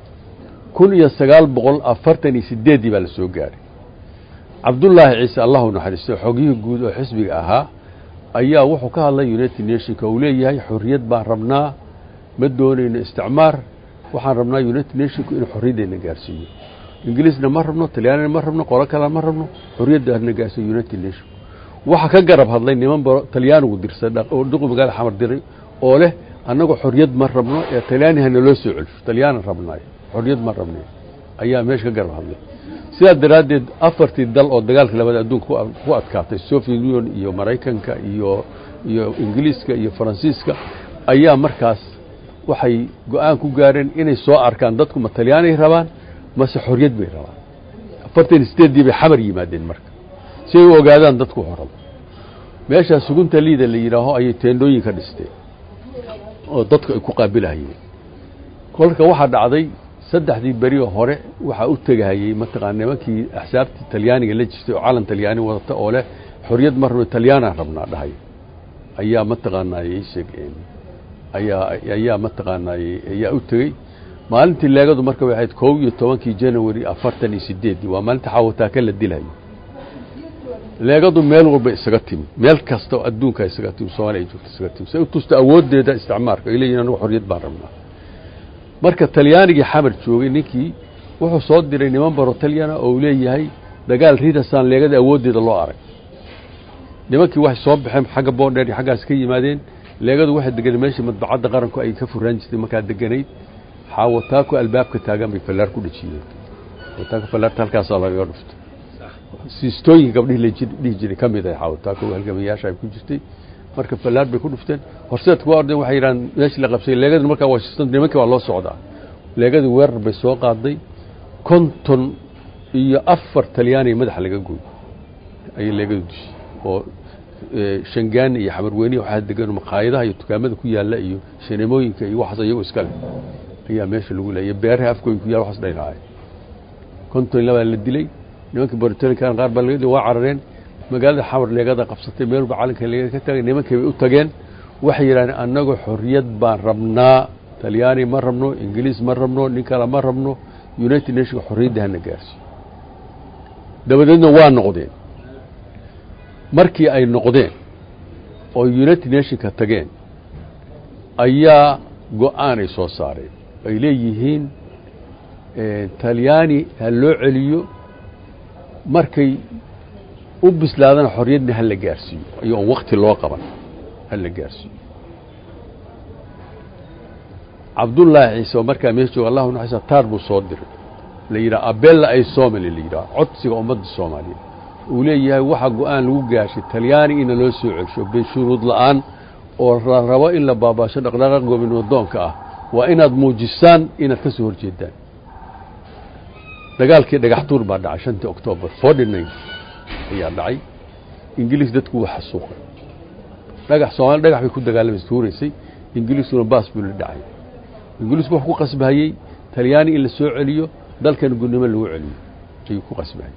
1948 baa la soo gaaray cabdullaahi ciise allahu naxariisto xogihii guud oo xisbiga ahaa ayaa wuxuu ka hadlay United Nations oo leeyahay xorriyad baan rabnaa ma doonayno isticmaar waxaan rabnaa United Nations in xorriyadna gaarsiiyo ingiliisna ma rabno talyaanina ma rabno qolo kale ma rabno xorriyadna gaarsiiyo United Nations waxa ka garab hadlay niman talyaanigu dirsan oo duqo magaal xamar diray oo leh annagu xorriyad ma rabno ee talyaanihana loo soo celiyo talyaan rabnaa xorriyad ma rabno ayaa meesha ka garab hadlay sida daraadeed afartii dal oo dagaalka labada adduunka ku adkaatay Soviet Union iyo Mareykanka iyo Ingiriiska iyo Faransiiska ayaa markaas waxay go'aan ku gaareen inay soo arkaan dadku ma talyaani rabaan mase xorriyad bay rabaan afartii steedii bay xamar yimaadeen marka si ay ogaadaan dadku horab meesha sugunta liida la yiraahdo ayay teendooyin ka dhisteen oo dadku ay ku qaabilayeen kolka waxa dhacday saddexdii bari hore waxa u tagayay mataqaanimankii axsaabta talyaaniga la jirtay oo calan talyaani wadata oo leh xorriyad marno talyaana rabnaa dhahay ayaa mataqaanay sheegeen ayaa mataqaanay ayaa u tagay maalintii leegadu marka waxay 12 January 48 waa maalinta xawata ka la dilayo leegadu meel walba isaga timi meel kasta oo adduunka isaga timi Soomaaliya joogta isaga timi si uu tusto awoodeeda isticmaalka ilaa inuu xorriyad baan rabnaa marka talyaaniga xamar joogay ninkii wuxuu soo diray niman baro talyana oo leeyahay dagaal riidasaan leegada awoodeeda loo arag nimankii wax soo baxeen xagga boondheer xaggaas ka yimaadeen leegadu waxay degan meeshii madbacadda qaranku ay ka furaan jirtay marka deganayd xaawataako albaabka taagan bay falaar ku dhajiyeen wataaka falaarta halkaas laga dhufto sistooyin gabdhii la jiray kamid ah xaawataako halgamayaasha ay ku jirtay marka falaar bay ku dhufteen horseedku waa orday waxay yiraan meeshii la qabsay leegada marka Washington nimankii waa loo socdaa leegada weerar bay soo qaaday konton iyo afar talyaani madax laga gooy ay leegadu dishay oo Shangaan iyo Xamarweyni waxa degan maqaayadaha iyo dukaamada ku yaala iyo shineemooyinka iyo waxaas ayagu iska leh ayaa meesha lagu leeyahay beeraha afkooda ku yaala waxaas dheeraay konton laba la dilay nimankii Baritanka qaar baa laga waa carareen magaalada xamar leegada qabsatay meel calanka leegada ka tagay nimankii u tageen waxay yiraahdeen annagu xorriyad baan rabnaa talyaani ma rabno ingiriis ma rabno nin kale ma rabno United Nations xorriyadna gaarsiiyo dabadeedna waa noqdeen markii ay noqdeen oo United Nations ka tageen ayaa go'aan ay soo saareen ay leeyihiin talyaani ha loo celiyo markay u bislaadana xorriyadna hal la gaarsiiyo iyo waqti loo qaban hal la gaarsiiyo Abdullah Ciise markaa meesha Allahu naxariisto taar buu soo diray la yiraahdo abella ay Soomaali la yiraahdo codsiga ummadda Soomaaliyeed uu leeyahay waxa go'aan lagu gaashay talyaani in loo soo celsho bishuruud la'aan oo rabo in la baabaasho dhaqdhaqaaq gobnadoonka ah waa inaad muujisaan inaad ka soo horjeedaan dagaalkii dhagax tuur baa dhacay 5 October 49 ayaa dhacay ingiliis dadku waxa suuqay dhagax Soomaali dhagax bay ku dagaalamay tuureysay ingiliisuna baas buu la dhacay ingiliisku wax ku qasbayay talyaani in la soo celiyo dalkan gudnimo lagu celiyo ay ku qasbayay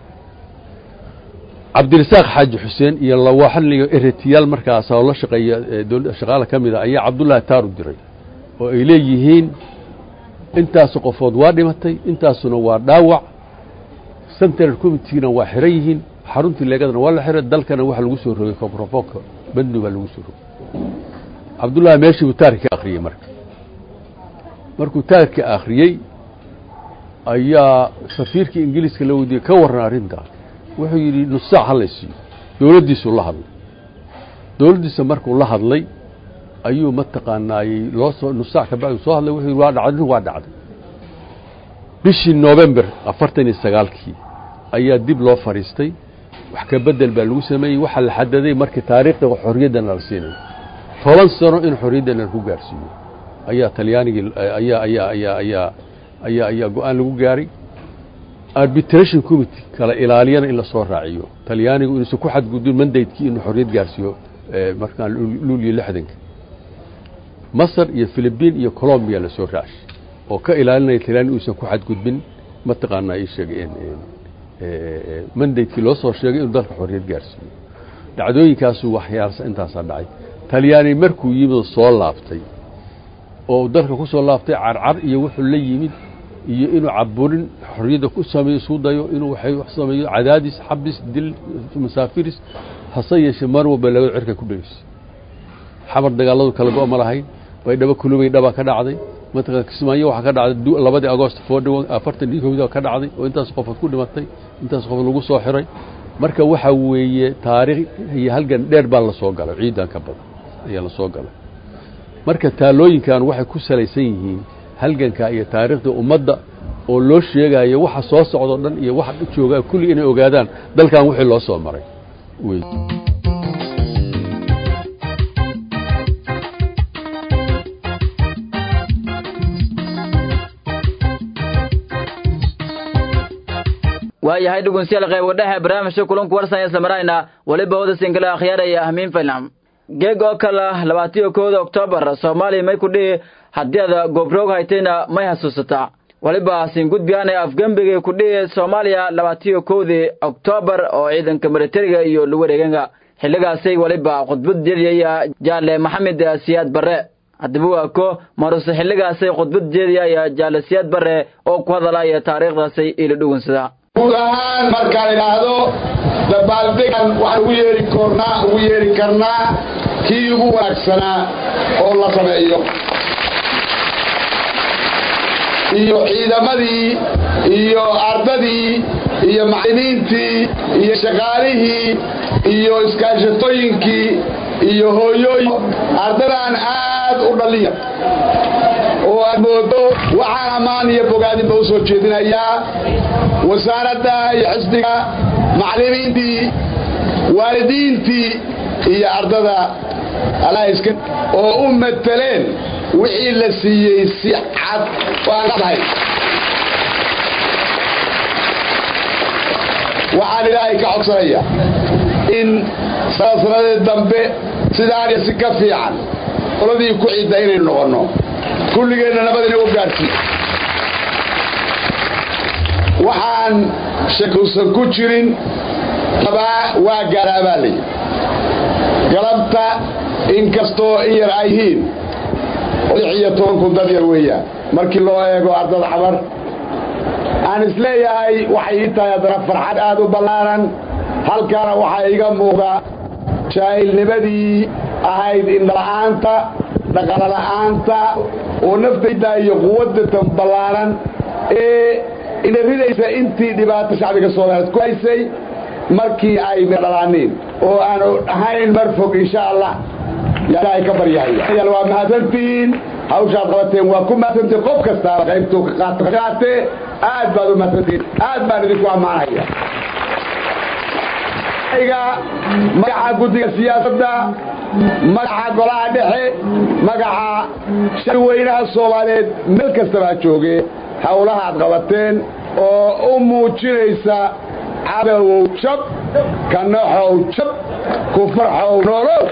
Abdulsaaq Xaaji Xuseen iyo lawaxan iyo eritiyaal markaas oo la shaqeeya shaqaale kamid ah ayaa Abdullah Taaru diray oo ay leeyihiin intaas qofood waa dhimatay intaasuna waa dhaawac Central Committee-na waa xiran yihiin xaruntii leegadana waa la xiray dalkana waxa lagu soo rogay koonfurka badnu baa lagu soo rogay Abdullah meeshii uu taariikhka akhriyay markuu taariikhka akhriyay ayaa safiirkii Ingiriiska la wadiiyay ka waran arrinta wuxuu yiri nusaac halaysiyo dawladdiisu la hadlay dawladdiisa markuu la hadlay ayuu mataqaanaayay loo soo nusaac ka baa soo hadlay wuxuu waa dhacday bishii November 49kii ayaa dib loo fariistay wax ka bedel baa lagu sameeyay waxa la xadaday markii taariikhda xorriyadda la siinay 10 sano in xorriyadda la ku gaarsiiyo ayaa talyaaniga ayaa go'aan lagu gaaray arbitration committee kala ilaaliyana in la soo raaciyo talyaanigu inuu ku xadgudbin mandate-kii inuu xorriyad gaarsiiyo markaan luuliyo 60 Masar iyo Philippines iyo Colombia la soo raacay oo ka ilaalinaya tilaan uusan ku xadgudbin mataqaanaa ii sheegay mandatekii loo soo sheegay inuu dalka xorriyad gaarsiiyo dhacdooyinkaasu waxyaarsa intaasaa dhacay talyaani markuu yimid soo laabtay oo dalka ku soo laabtay carcar iyo wuxuu la yimid iyo inuu caburin xorriyadda ku sameeyo isku dayo inuu waxay wax sameeyo cadaadis xabis dil masaafiris hase yeeshee mar walba laga cirka ku dhageyso xabar dagaaladu kala go'ma lahayn bay dhaba kulubay dhaba ka dhacday mataqaan Kismaayo waxa ka dhacday 2 Agosto 41 ka dhacday oo intaas qof ku dhimatay intaas qof lagu soo xiray marka waxa weeye taariikh iyo halgan dheer baa la soo galay ciidan ka badan ayaa la soo galay marka taalooyinkan waxay ku salaysan yihiin halganka iyo taariikhda ummadda oo loo sheegayo waxa soo socdo dhan iyo waxa jooga kulli inay ogaadaan dalkan wixii loo soo maray way waayahay dhugunsiyaal qayb wadhaha barnaamijka kulanku warsan ee samarayna waliba wada singala akhyaraya ahmiin filam geeg oo kala 21 Oktoobar Soomaaliya may ku dhii hadiyada gobroog haytayna may xasuusata waliba sin gudbiyaan afgambiga ku dhii Soomaaliya 21 Oktoobar oo ciidanka militariga iyo lagu wareeganga xilligaasay waliba khudbad jeediyay Jaale Maxamed Siyaad Barre hadaba ko marus xilligaasay khudbad jeediyay Jaale Siyaad Barre oo ku hadalaya taariikhdaasay ila dhugunsada gudahaan marka la yiraahdo dabaaldegan waxaan ugu yeeri karnaa kii ugu wanaagsanaa oo la sameeyo iyo ciidamadii iyo ardadii iyo macallimiintii iyo shaqaalihii iyo iskaashatooyinkii iyo hooyooyin ardadan aad u dhaliya oo aad moodo waxaan ammaan iyo bogaadinba u soo jeedinayaa wasaaradda iyo xisbiga macallimiintii waalidiintii iyo ardada alaahiska oo u mataleen wixii la siiyey si cad waan qadahay waxaan ilaahay ka codsanaya in sanadii dambe sidaan iyo si ka fiican qoladii ku ciidda inaynu noqono kulligeena nabadina u gaarsiin waxaan shakuusan ku jirin waa gaaraabaalay galabta inkastoo in yar ay yihiin 16 dad yar weeyaan markii loo eego ardada xabar aan isleeyahay waxay ii tahay haddana farxad aad u ballaaran halkaana waxaa iga muuqda jaahilnimadii ahayd indhala'aanta dhaqalala'aanta oo naftayda iyo quwadda tan ballaaran ee ina ridaysa intii dhibaato shacbiga Soomaaliyeed ku haysay markii ay dhalaaneen oo aan ahayn marfog insha Allah ilaahay ka baryahay waa mahadsantiin hawshaad qabateen waa ku mahadsantiin qof kasta qaybtu ka qaatay aad baad u mahadsantiin aad baan idinku amaanaya magaca guddiga siyaasadda magaca golaha dhexe magaca shirweynaha Soomaaliyeed meel kasta baa joogay hawlaha aad qabateen oo u muujinaysa cadow jab kanaxow jab ku farxow nolol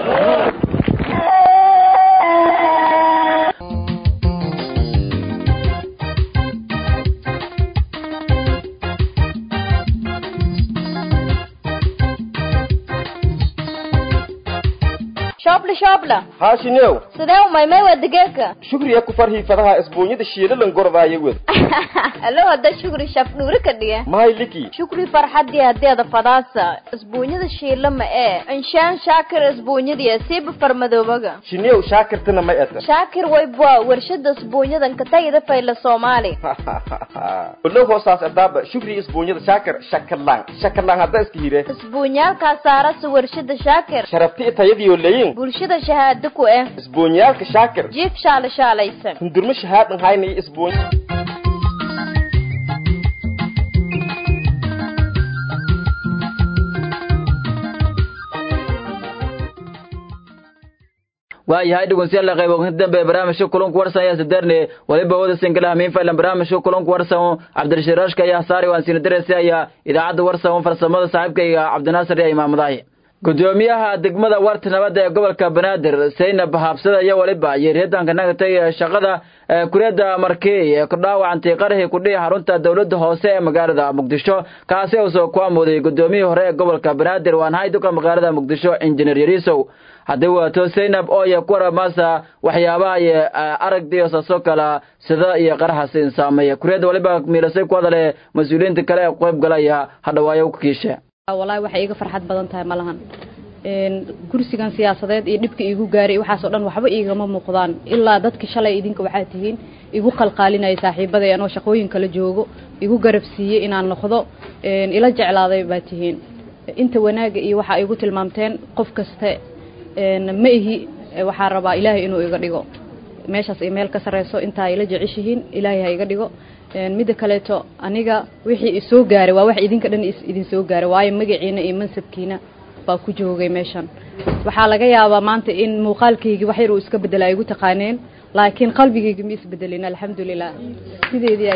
شابلة هاشنيو سداو ماي ودقيقة شكري ku farhi fadaha isbuunyada shiilalan gordaaya wad allo hada shukri shaf nuur ka dhiga mahay liki shukri farxadii hadeeda fadaasa isbuunyada shiilama inshaan shaakir isbuunyada siib farmadoobaga shiniyow shaakirtana ma eeta shaakir way baa warshada isbuunyadan ka tayada fayla Soomaali kullu hoosaas adaaba shukri isbuunyada shaakir shakalaan hada iska hire isbuunyaalka saarasa warshada shaakir sharafti tayadiyo leeyin bulshada shahaado ku isbuunyaalka shaakir jiif shaalaysan hundurma shahaadan haynay isbuuny waayahay dhugunsiyaal qayb oo dambe barnaamijka kulanku warsan ayaa sadarne waliba wada singalaha min faylan barnaamijka kulanku warsan Cabdirashiraashka ayaa saari waan siin dareesay ayaa idaacada warsan farsamada saaxiibkayga Cabdinaasir iyo imaamadahay gudoomiyaha degmada warta nabadda ee gobolka Banaadir Zainab Habsada iyo waliba yeeridanka nagatay shaqada kureeda markii ee ku dhaawacantay qarxi ku dhigay xarunta dawladda hoose ee magaalada Muqdisho kaasi oo soo ku amooday gudoomiyihii hore ee gobolka Banaadir waan hay'adda magaalada Muqdisho Engineer Yarisow haddii waato Zainab oo ay ku ramasa waxyaabaha ay aragtay soo kala sida iyo qarxasin saameeya kureeda waliba miilasay ku hadalay mas'uuliyiinta kale ee qayb galaya hadawaayo ku kiisha wallahi waxa iga farxad badan tahay malahan kursigan siyaasadeed iyo dhibka igu gaaray waxaas oo dhan waxba igama muuqdaan ilaa dadka shalay idinka waxa tihiin igu qalqaalinay saaxiibada anoo shaqooyin kala joogo igu garabsiiyay inaan noqdo ila jeclaaday baa tihiin inta wanaaga iyo waxa igu tilmaamteen qof kasta ma ihi waxa rabaa ilaahay inuu iga dhigo meeshaas email ka sareeso inta ila jeceshihiin ilaahay ha iga dhigo mid kaleeto aniga wixii soo gaaray waa wax idinka dhan idin soo gaaray waayo magaciina iyo mansabkiina baa ku joogay meeshan waxa laga yaabaa maanta in muuqaalkayga wax yar uu iska bedelay igu taqaaneen laakiin qalbigayga ma isbedelin alxamdulillah sideedii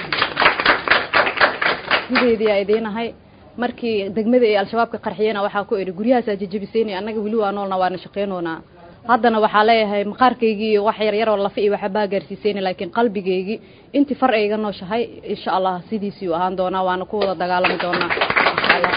ay idinahay markii degmada ee al-shabaabka qarxiyana waxa ku iri guriyahaas ajajibiseen anaga wili waa noolna waana shaqeynona haddana waxa leeyahay maqaarkaygii wax yar yar oo lafi iyo waxa baa gaarsiiseen laakiin qalbigaygii intii far ayga nooshahay insha Allah sidiisii u ahaan doona waana ku wada dagaalami doona insha Allah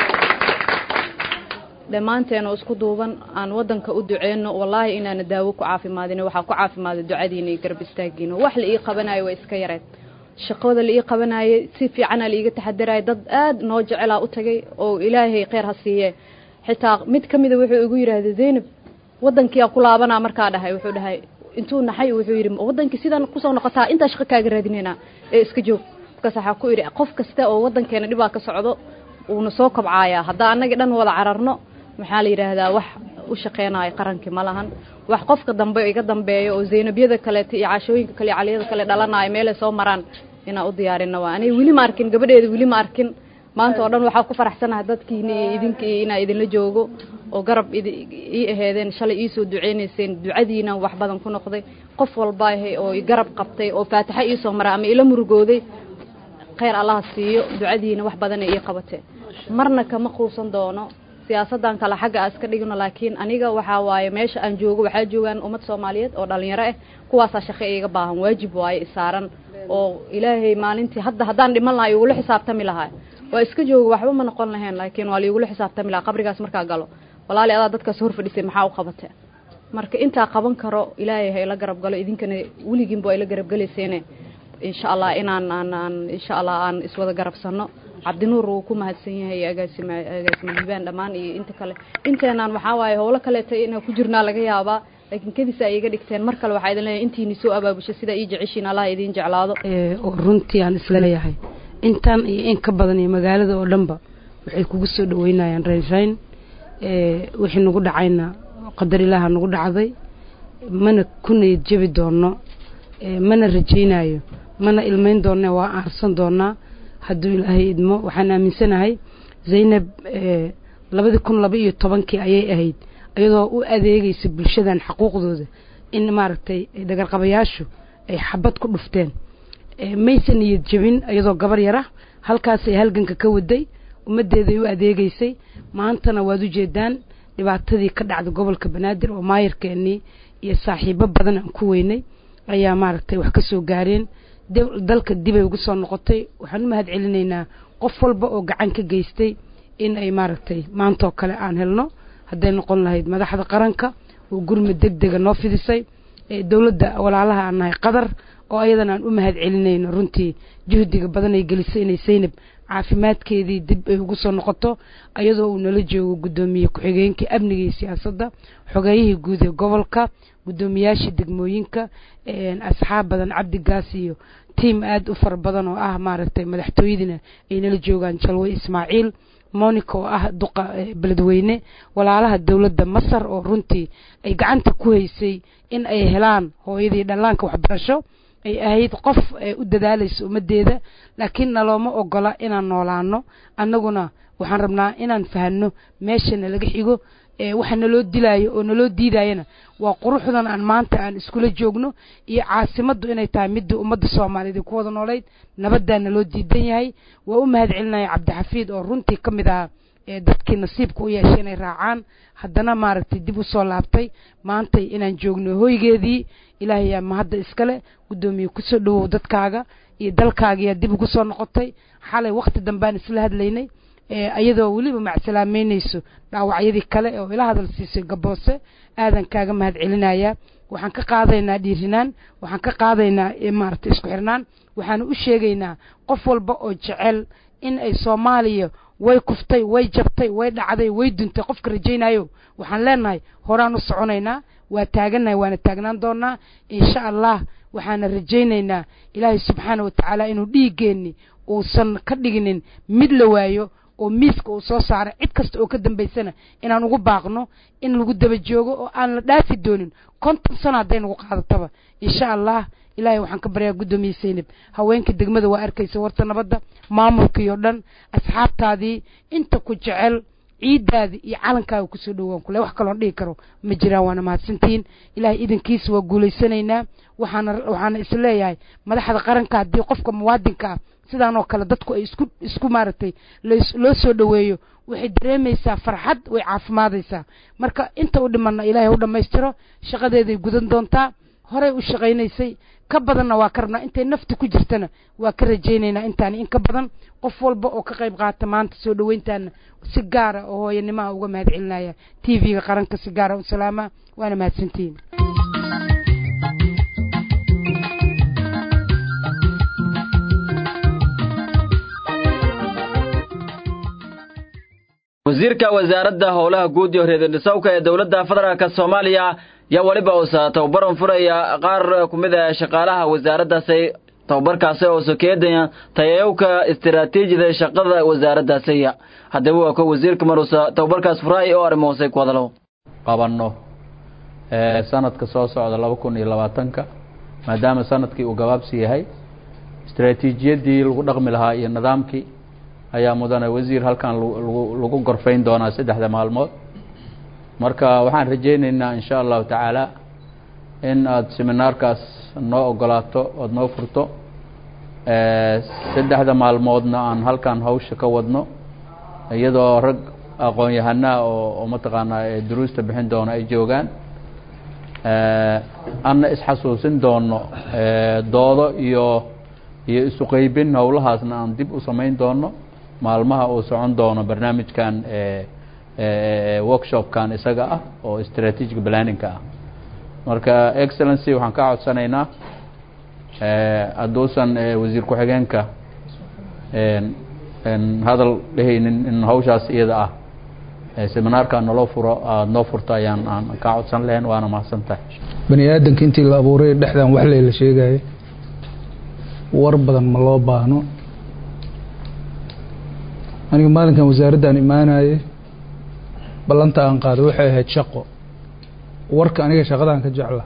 dhamaanteen oo isku duuban aan wadanka u duceeyno wallahi inaan daawo ku caafimaadino waxa ku caafimaado ducadiina iyo garab istaagino wax la ii qabanayo way iska yareed shaqada la ii qabanayo si fiican la iiga taxadiray dad aad noo jecel u tagay oo ilaahay khayr ha siiye xitaa mid kamid wuxuu igu yiraahday Zainab wadankii ku laabana markaa dhahay wuxuu dhahay intuu naxay wuxuu yiri wadankii sidan ku soo noqotaa inta shaqo kaaga raadinayna ee iska joog kasaxa ku yiri qof kasta oo wadankeena dhibaa ka socdo uu soo kabcaaya hadda anaga dhan wada cararno maxaa la yiraahdaa wax u shaqeynay qaranki malahan wax qofka dambe iga dambeeyo oo Zainabyada kale iyo caashooyinka kale caliyada kale dhalanay meel soo maraan ina u diyaarino waa anay wili ma arkin gabadheeda wili ma arkin maanta oo dhan waxa ku faraxsanahay dadkiina idinkii ina idinla joogo oo garab ii aheedeen shalay ii soo duceynayseen ducadiina wax badan ku noqday qof walba oo garab qabtay oo faataxa ii soo maray ama ila murugooday khayr Allah siiyo ducadiina wax badan ii qabatay marna kama quusan doono siyaasadan kala xagga aska dhigno laakiin aniga waxa waaye meesha aan joogo waxa joogan ummad Soomaaliyeed oo dhalinyaro ah kuwaas shaqo iga baahan waajib waaye isaaran oo ilaahay maalintii haddaan dhiman lahayo ugu xisaabtami lahaa waa iska joogo waxba ma noqon lahayn laakiin waa ugu xisaabtami lahaa qabrigaas marka galo walaali adaa dadka soo fadhisay maxaa u qabatay marka inta qaban karo ilaahay ha ila garab galo idinkana wiligiin baa ila garab galeyseen insha Allah insha Allah aan iswada garabsano Cabdinuur uu ku mahadsan yahay agaasima liibaan dhamaan iyo inta kale inteenan waxa waaye howlo kale inay ku jirnaa laga yaabaa laakiin kadisa ay iga dhigteen mar kale waxa idin leeyahay intiini soo abaabushay sida ii jeceshiin Allah idin jeclaado oo runtii aan isla leeyahay intan iyo in ka badan iyo magaalada oo dhanba waxay kugu soo dhaweynayaan rayn wixii nagu dhacayna qadar Ilaahay nagu dhacday mana kunay jabi doono mana rajaynayo mana ilmeyn doono waa aarsan doonaa hadduu Ilaahay idmo waxaan aaminsanahay Zainab 2012 ayay ahayd iyadoo u adeegaysa bulshadan xuquuqdooda in maaragtay dagar qabayaashu ay xabad ku dhufteen maysan niyad jabin iyadoo gabar yar ah halkaas ay halganka ka waday ummadeeday u adeegaysay maantana waad u jeedaan dhibaatadii ka dhacday gobolka Banaadir oo maayirkeennii iyo saaxiibo badan aan ku weynay ayaa maaragtay wax ka soo gaareen dalka dib ay ugu soo noqotay waxaan u mahad celinaynaa qof walba oo gacan ka geystay in ay maaragtay maanta oo kale aan helno haday noqon lahayd madaxda qaranka oo gurmad degdeg noo fidisay dawladda walaalaha aan nahay qadar oo ayadana aan u mahad celinayno runtii juhdiga badan ay gelisay inay Zainab caafimaadkeedii dib ay ugu soo noqoto ayadoo uu nala joogo gudoomiye ku-xigeenka amniga iyo siyaasadda xogeeyihii guud ee gobolka gudoomiyaasha degmooyinka asxaab badan Cabdi Gaas iyo team aad u far badan oo ah maaragtay madaxtooyadina ay nala joogaan Jalwe Ismaaciil Monica oo ah duqa beledweyne walaalaha dawladda Masar oo runtii ay gacanta ku haysay in ay helaan hooyadii dhalaanka waxbarasho ay ahayd qof u dadaalayso umadeeda laakiin nalooma ogola inaan noolaano annaguna waxaan rabnaa inaan fahanno meeshana laga xigo waxa naloo dilaayo oo naloo diidayana waa quruxdan aan maanta aan iskula joogno iyo caasimadu inay tahay mid ummadda Soomaaliyeed ku wada nooleed nabadana loo diidan yahay waa u mahad celinaya Cabdi Xafiid oo runtii kamid ah dadkii nasiibka u yeeshay inay raacaan haddana maaragtay dib u soo laabtay maantay inaan joogno hoygeedii ilaahay yaa mahadda iskale guddoomiye kusoo dhawow dadkaaga iyo dalkaaga yaa dib ugu soo noqotay xalay waqti dambaan isla hadlaynay ayadoo weliba macsalaameynayso dhaawacyadii kale oo ila hadal siisay gaboose aadan kaaga mahad celinayaa waxaan ka qaadaynaa dhiirinaan waxaan ka qaadaynaa maaragtay isku xirnaan waxaan u sheegaynaa qof walba oo jecel in ay Soomaaliya way kuftay way jabtay way dhacday way duntay qofka rajaynayo waxaan leenahay horaan u soconaynaa waa taaganahay waana taagnaan doonaa insha Allah waxaan rajaynaynaa Ilaahay subxaanahu wa ta'ala inuu dhiigeeni uusan ka dhiginin mid la waayo oo miiska uu soo saaray cid kasta oo ka dambaysana inaan ugu baaqno in lagu daba joogo oo aan la dhaafi doonin 50 sano haday nagu qaadataba insha Allah ilaahay waxaan ka baryaa guddoomiye Seynab haweenka degmada waa arkaysa warta nabadda maamulka iyo dhan asxaabtaadii inta ku jecel ciidaadi iyo calankaaga ku soo dhawaan kule wax kale dhihi karo ma jiraan waana mahadsantiin ilaahay idinkiisa waa guuleysanaynaa waxaana isleeyahay madaxda qaranka hadii qofka muwaadinka sidaan oo kale dadku ay isku maartay loo soo dhaweeyo waxay dareemaysaa farxad way caafimaadaysaa marka inta u dhimanna ilaahay u dhameystiro shaqadeeday gudan doontaa horay u shaqaynaysay ka badanna waa karna intay nafti ku jirtana waa ka rajaynaynaa intaan in ka badan qof walba oo ka qayb qaata maanta soo dhaweyntaana si gaar ah oo hooyanimaha uga mahad celinaya TV-ga qaranka si gaar ah u salaama waana mahadsantiin wasiirka wasaaradda howlaha guud iyo reedandisawka ee dawladda federaalka Soomaaliya yaa waliba uu tababaran furaya qaar kumid ah shaqaalaha wasaaraddaasi tababarkaasi oo sokeedaya tayawka istiraatiijiyada shaqada wasaaraddaasi haddaba waa ko wasiirka maruusa tababarkaas furay oo arrimoosay ku hadalo qabanno sanadka soo socda 2020 maadaama sanadkii uu gabaabsi yahay istiraatiijiyadii lagu dhaqmi lahaa iyo nidaamkii ayaa mudane wasiir halkan lagu gorfayn doonaa 3 maalmood marka waxaan rajaynaynaa insha Allah taala in aad seminaarkaas noo ogolaato oo noo furto 3 maalmoodna aan halkan hawsha ka wadno iyadoo rag aqoon yahanaa oo mataqaanaa duruusta bixin doona ay joogaan anna isxasuusin doono doodo iyo isu qaybin hawlahaasna aan dib u samayn doono maalmaha uu socon doono barnaamijkan workshop kan isaga ah oo strategic planning ka ah marka excellency waxaan ka codsanaynaa aduusan wasiir ku xigeenka hadal dhehaynin in hawshaas iyada ah seminaarka noo furo noo furta ayaan ka codsan lahayn waana mahadsantahay bani aadanka intii la abuuray dhexdan wax la sheegay war badan ma loo baahno aniga maalinkan wasaaraddan imaanayay ballanta aan qaaday waxay ahayd shaqo warka aniga shaqadan ka jeclaa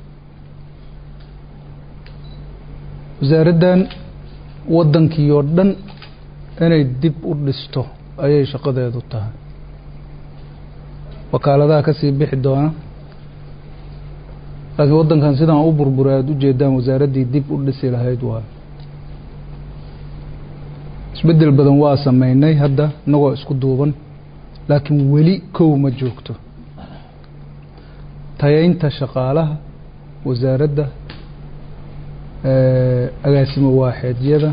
wasaaraddan waddankii oo dhan inay dib u dhisto ayay shaqadeedu tahay wakaaladaha ka sii bixi doona laakiin waddankan sidaan u burburay aad u jeedaan wasaaraddii dib u dhisi lahayd waa isbeddel badan waa sameynay hadda inagoo isku duuban laakiin weli kow ma joogto tayaynta shaqaalaha wasaaradda agaasimo waaxeedyada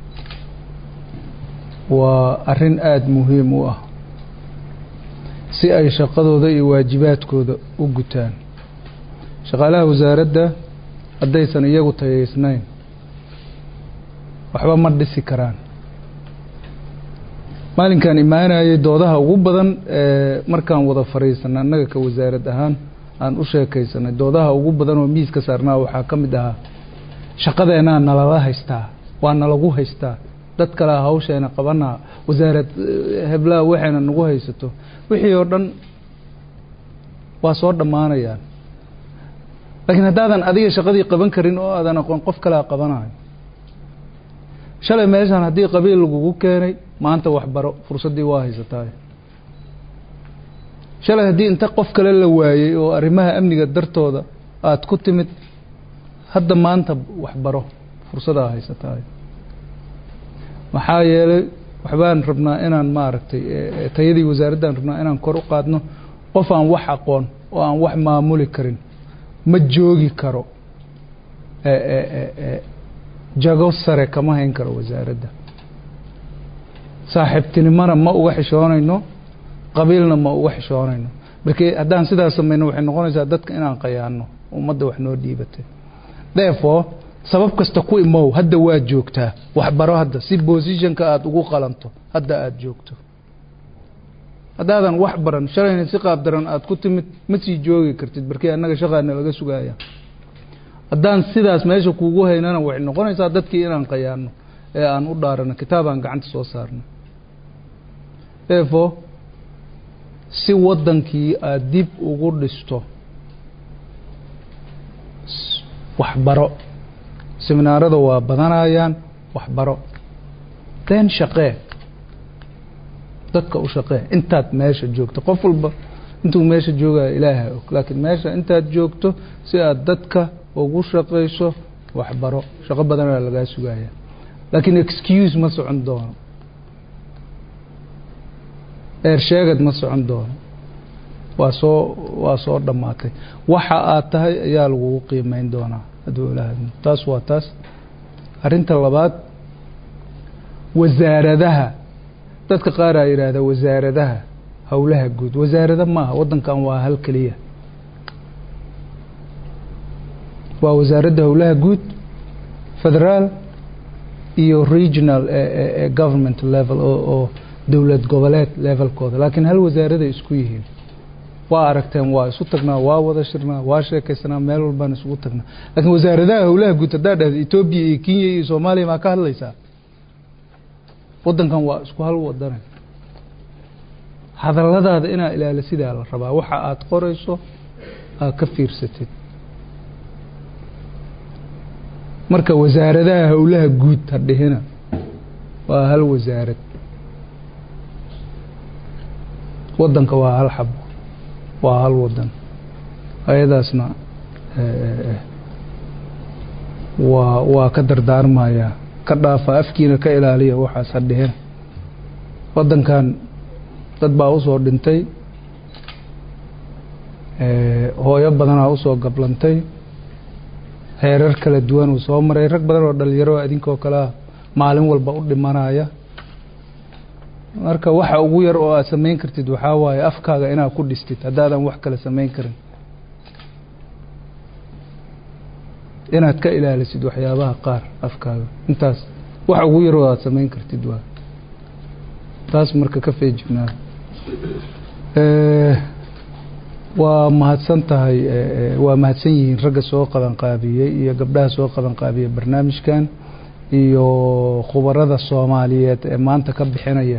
waa arrin aada muhiim u ah si ay shaqadooda iyo waajibaadkooda u gutaan shaqaalaha wasaaradda haddaysan iyagu tayaysnayn waxba ma dhisi karaan maalinkan imaanayay doodaha ugu badan markaan wada fariisanay annaga ka wasaarad ahaan aan u sheekaysanay doodaha ugu badan oo miiska saarnaa waxaa ka mid ahaa shaqadeenaa nalala haystaa waa nalagu haystaa dad kale hawsheena qabanaa wasaarad heblaha waxayna nagu haysato wixii oo dhan waa soo dhammaanayaan laakiin haddaadan adiga shaqadii qaban karin oo aadan aqoon qof kalea qabanayo shalay meeshaan haddii qabiil lagugu keenay maanta waxbaro fursaddii waa haysataa shalay haddii inta qof kale la waayey oo arrimaha amniga dartooda aad ku timid hadda maanta waxbaro fursadaa haysataa maxaa yeelay waxbaan rabnaa inaan maaragtay tayadii wasaaraddan rabnaa inaan kor u qaadno qof aan wax aqoon oo aan wax maamuli karin ma joogi karo jago sare kama hayn karo wasaaradda saaxiibtinimona ma uga xishoonayno qabiilna ma uga xishoonayno markii haddaan sidaas samayno waxay noqonaysaa dadka inaan qayaano ummadda wax noo dhiibatay therefore sabab kasta ku imow hadda waa joogtaa waxbaro hadda si positionka aad ugu qalanto hadda aad joogto haddaadan wax baran shalayna si qaab daran aad ku timid ma sii joogi kartid markii annaga shaqaana laga sugaya haddaan sidaas meesha kuugu haynana waxay noqonaysaa dadkii inaan qayaano ee aan u dhaarano kitaabaan gacanta soo saarno therefore si waddankii aad dib ugu dhisto waxbaro seminaarada waa badanayaan waxbaro then shaqee dadka u shaqee intaad meesha joogto qof walba intuu meesha joogaya ilaaha og laakiin meesha intaad joogto si aad dadka ugu shaqayso waxbaro shaqo badanaa lagaa sugaya laakiin excuse ma socon doono sheegad ma socon doono waa soo dhammaatay waxa aad tahay ayaa lagugu qiimeyn doonaa hadduu ilaahay taas waa taas arrinta labaad wasaaradaha dadka qaar ay yidhaahda wasaaradaha howlaha guud wasaarada maaha waddankan waa hal keliya waa wasaaradda howlaha guud federaal iyo regional government level oo dowlad goboleed levelkooda laakiin hal wasaaraday isku yihiin waa aragteen waa isu tagnaa waa wada shirnaa waa sheekaysanaa meel walbaan isugu tagnaa laakiin wasaaradaha howlaha guud haddaa dhahda Ethiopia iyo Kenya iyo Soomaaliya ma ka hadlaysaa waddankan waa isku hal waddan hadalladaada inaa ilaalisidaa la rabaa waxa aad qorayso aad ka fiirsatid marka wasaaradaha howlaha guud hadhihina waa hal wasaarad waddanka waa hal xabo waa hal waddan ayadaasna waa ka dardaarmaya ka dhaafa afkiina ka ilaaliya waxaas hadhihina waddankan dad baa usoo dhintay hooyo badanaa usoo gablantay heerar kala duwan uu soo maray rag badan oo dhalinyaro idinkoo kale maalin walba u dhimanaya marka waxa ugu yar oo aad samayn kartid waxaa waaye afkaaga inaad ku dhistid haddaadan wax kale samayn karin inaad ka ilaalisid waxyaabaha qaar afkaaga intaas wax ugu yar oo aad samayn kartid waa taas marka ka feejignaada waa mahadsan tahay waa mahadsan yihiin ragga soo qaban qaabiyey iyo gabdhaha soo qaban qaabiyey barnaamijkan iyo khubarada Soomaaliyeed ee maanta ka bixinaya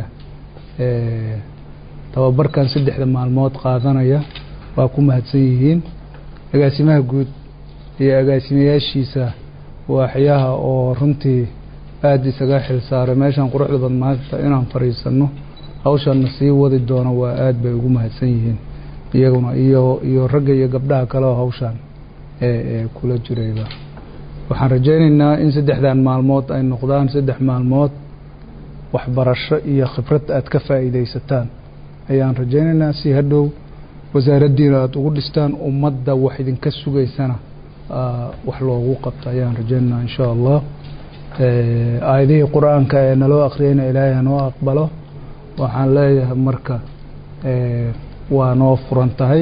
tababarkan 3 maalmood qaadanaya waa ku mahadsan yihiin agaasimaha guud iyo agaasimayaashiisa waaxyaha oo runtii aad isaga xil saaray meeshan quruxda badan maanta inaan fariisano hawshan sii wadi doono waa aad bay ugu mahadsan yihiin iyaguna iyo ragga iyo gabdhaha kale oo hawshan kula jirayba waxaan rajaynaynaa in 3 maalmood ay noqdaan 3 maalmood waxbarasho iyo khibrad aad ka faa'iideysataan ayaan rajaynaynaa si hadhow wasaaraddiina aad ugu dhistaan ummadda wax idinka sugaysana wax loogu qabto ayaan rajaynaynaa insha Allah aayadihii quraanka ee naloo akhriyayna ilaahay noo aqbalo waxaan leeyahay marka waa noo furan tahay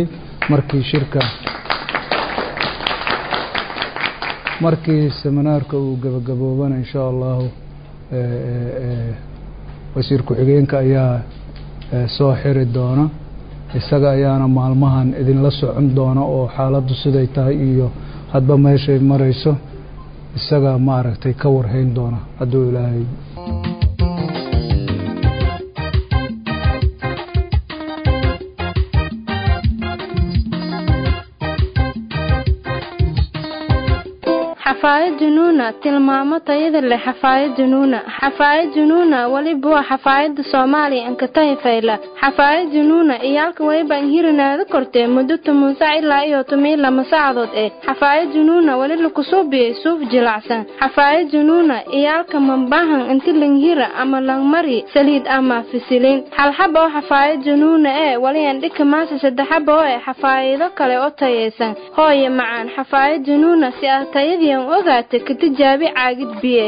markii seminaarka uu gabagaboobana insha Allah wasiir ku-xigeenka ayaa soo xiri doona isaga ayaana maalmahan idin la socon doona oo xaaladdu siday tahay iyo hadba meeshay marayso isaga maaragtay ka warhayn doona hadduu ilaahay xafaayad junuuna tilmaamo tayada leh xafaayad junuuna xafaayad junuuna waliba waa xafaayada Soomaaliya an ka tayfayla xafaayad junuuna iyalka way baan hirinaada kortee muddo 8 saac ilaa iyo 12 saacadood xafaayad junuuna wali la ku soo biyay suuf jilacsan xafaayad junuuna iyalka mambahan inta langhira ama langmari saliid ama fisilin hal xabo xafaayad junuuna wali aan dhika maasa 3 xabo xafaayado kale oo tayeysan hooyo macaan xafaayad junuuna si ah tayadiin ogaatay ka tijaabi caagid biye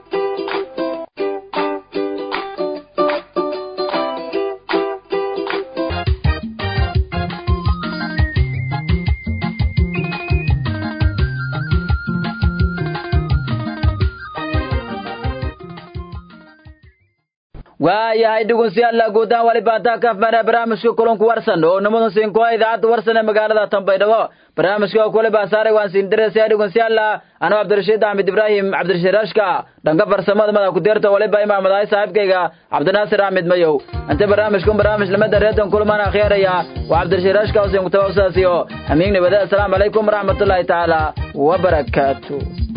waayahay dhugunsiyaal guudaan wali baanta ka fara barnaamijka kulanku warsan oo nimadan siin ku idaacada warsan ee magaalada Tanbaydhabo barnaamijka kule baasaare waan siin direesay dhugunsiyaal ana Cabdirashiid Ahmed Ibrahim Cabdirashiid Rashka dhanka farsamada madax ku deerta wali baa imaamada ay saaxiibkayga Cabdinaasir Ahmed Mayow anta barnaamij lamada reedan kulmaan akhiiraya waa Cabdirashiid Rashka oo siin ku tawasasiyo amiin nabada assalamu alaykum warahmatullahi ta'ala wa barakatuh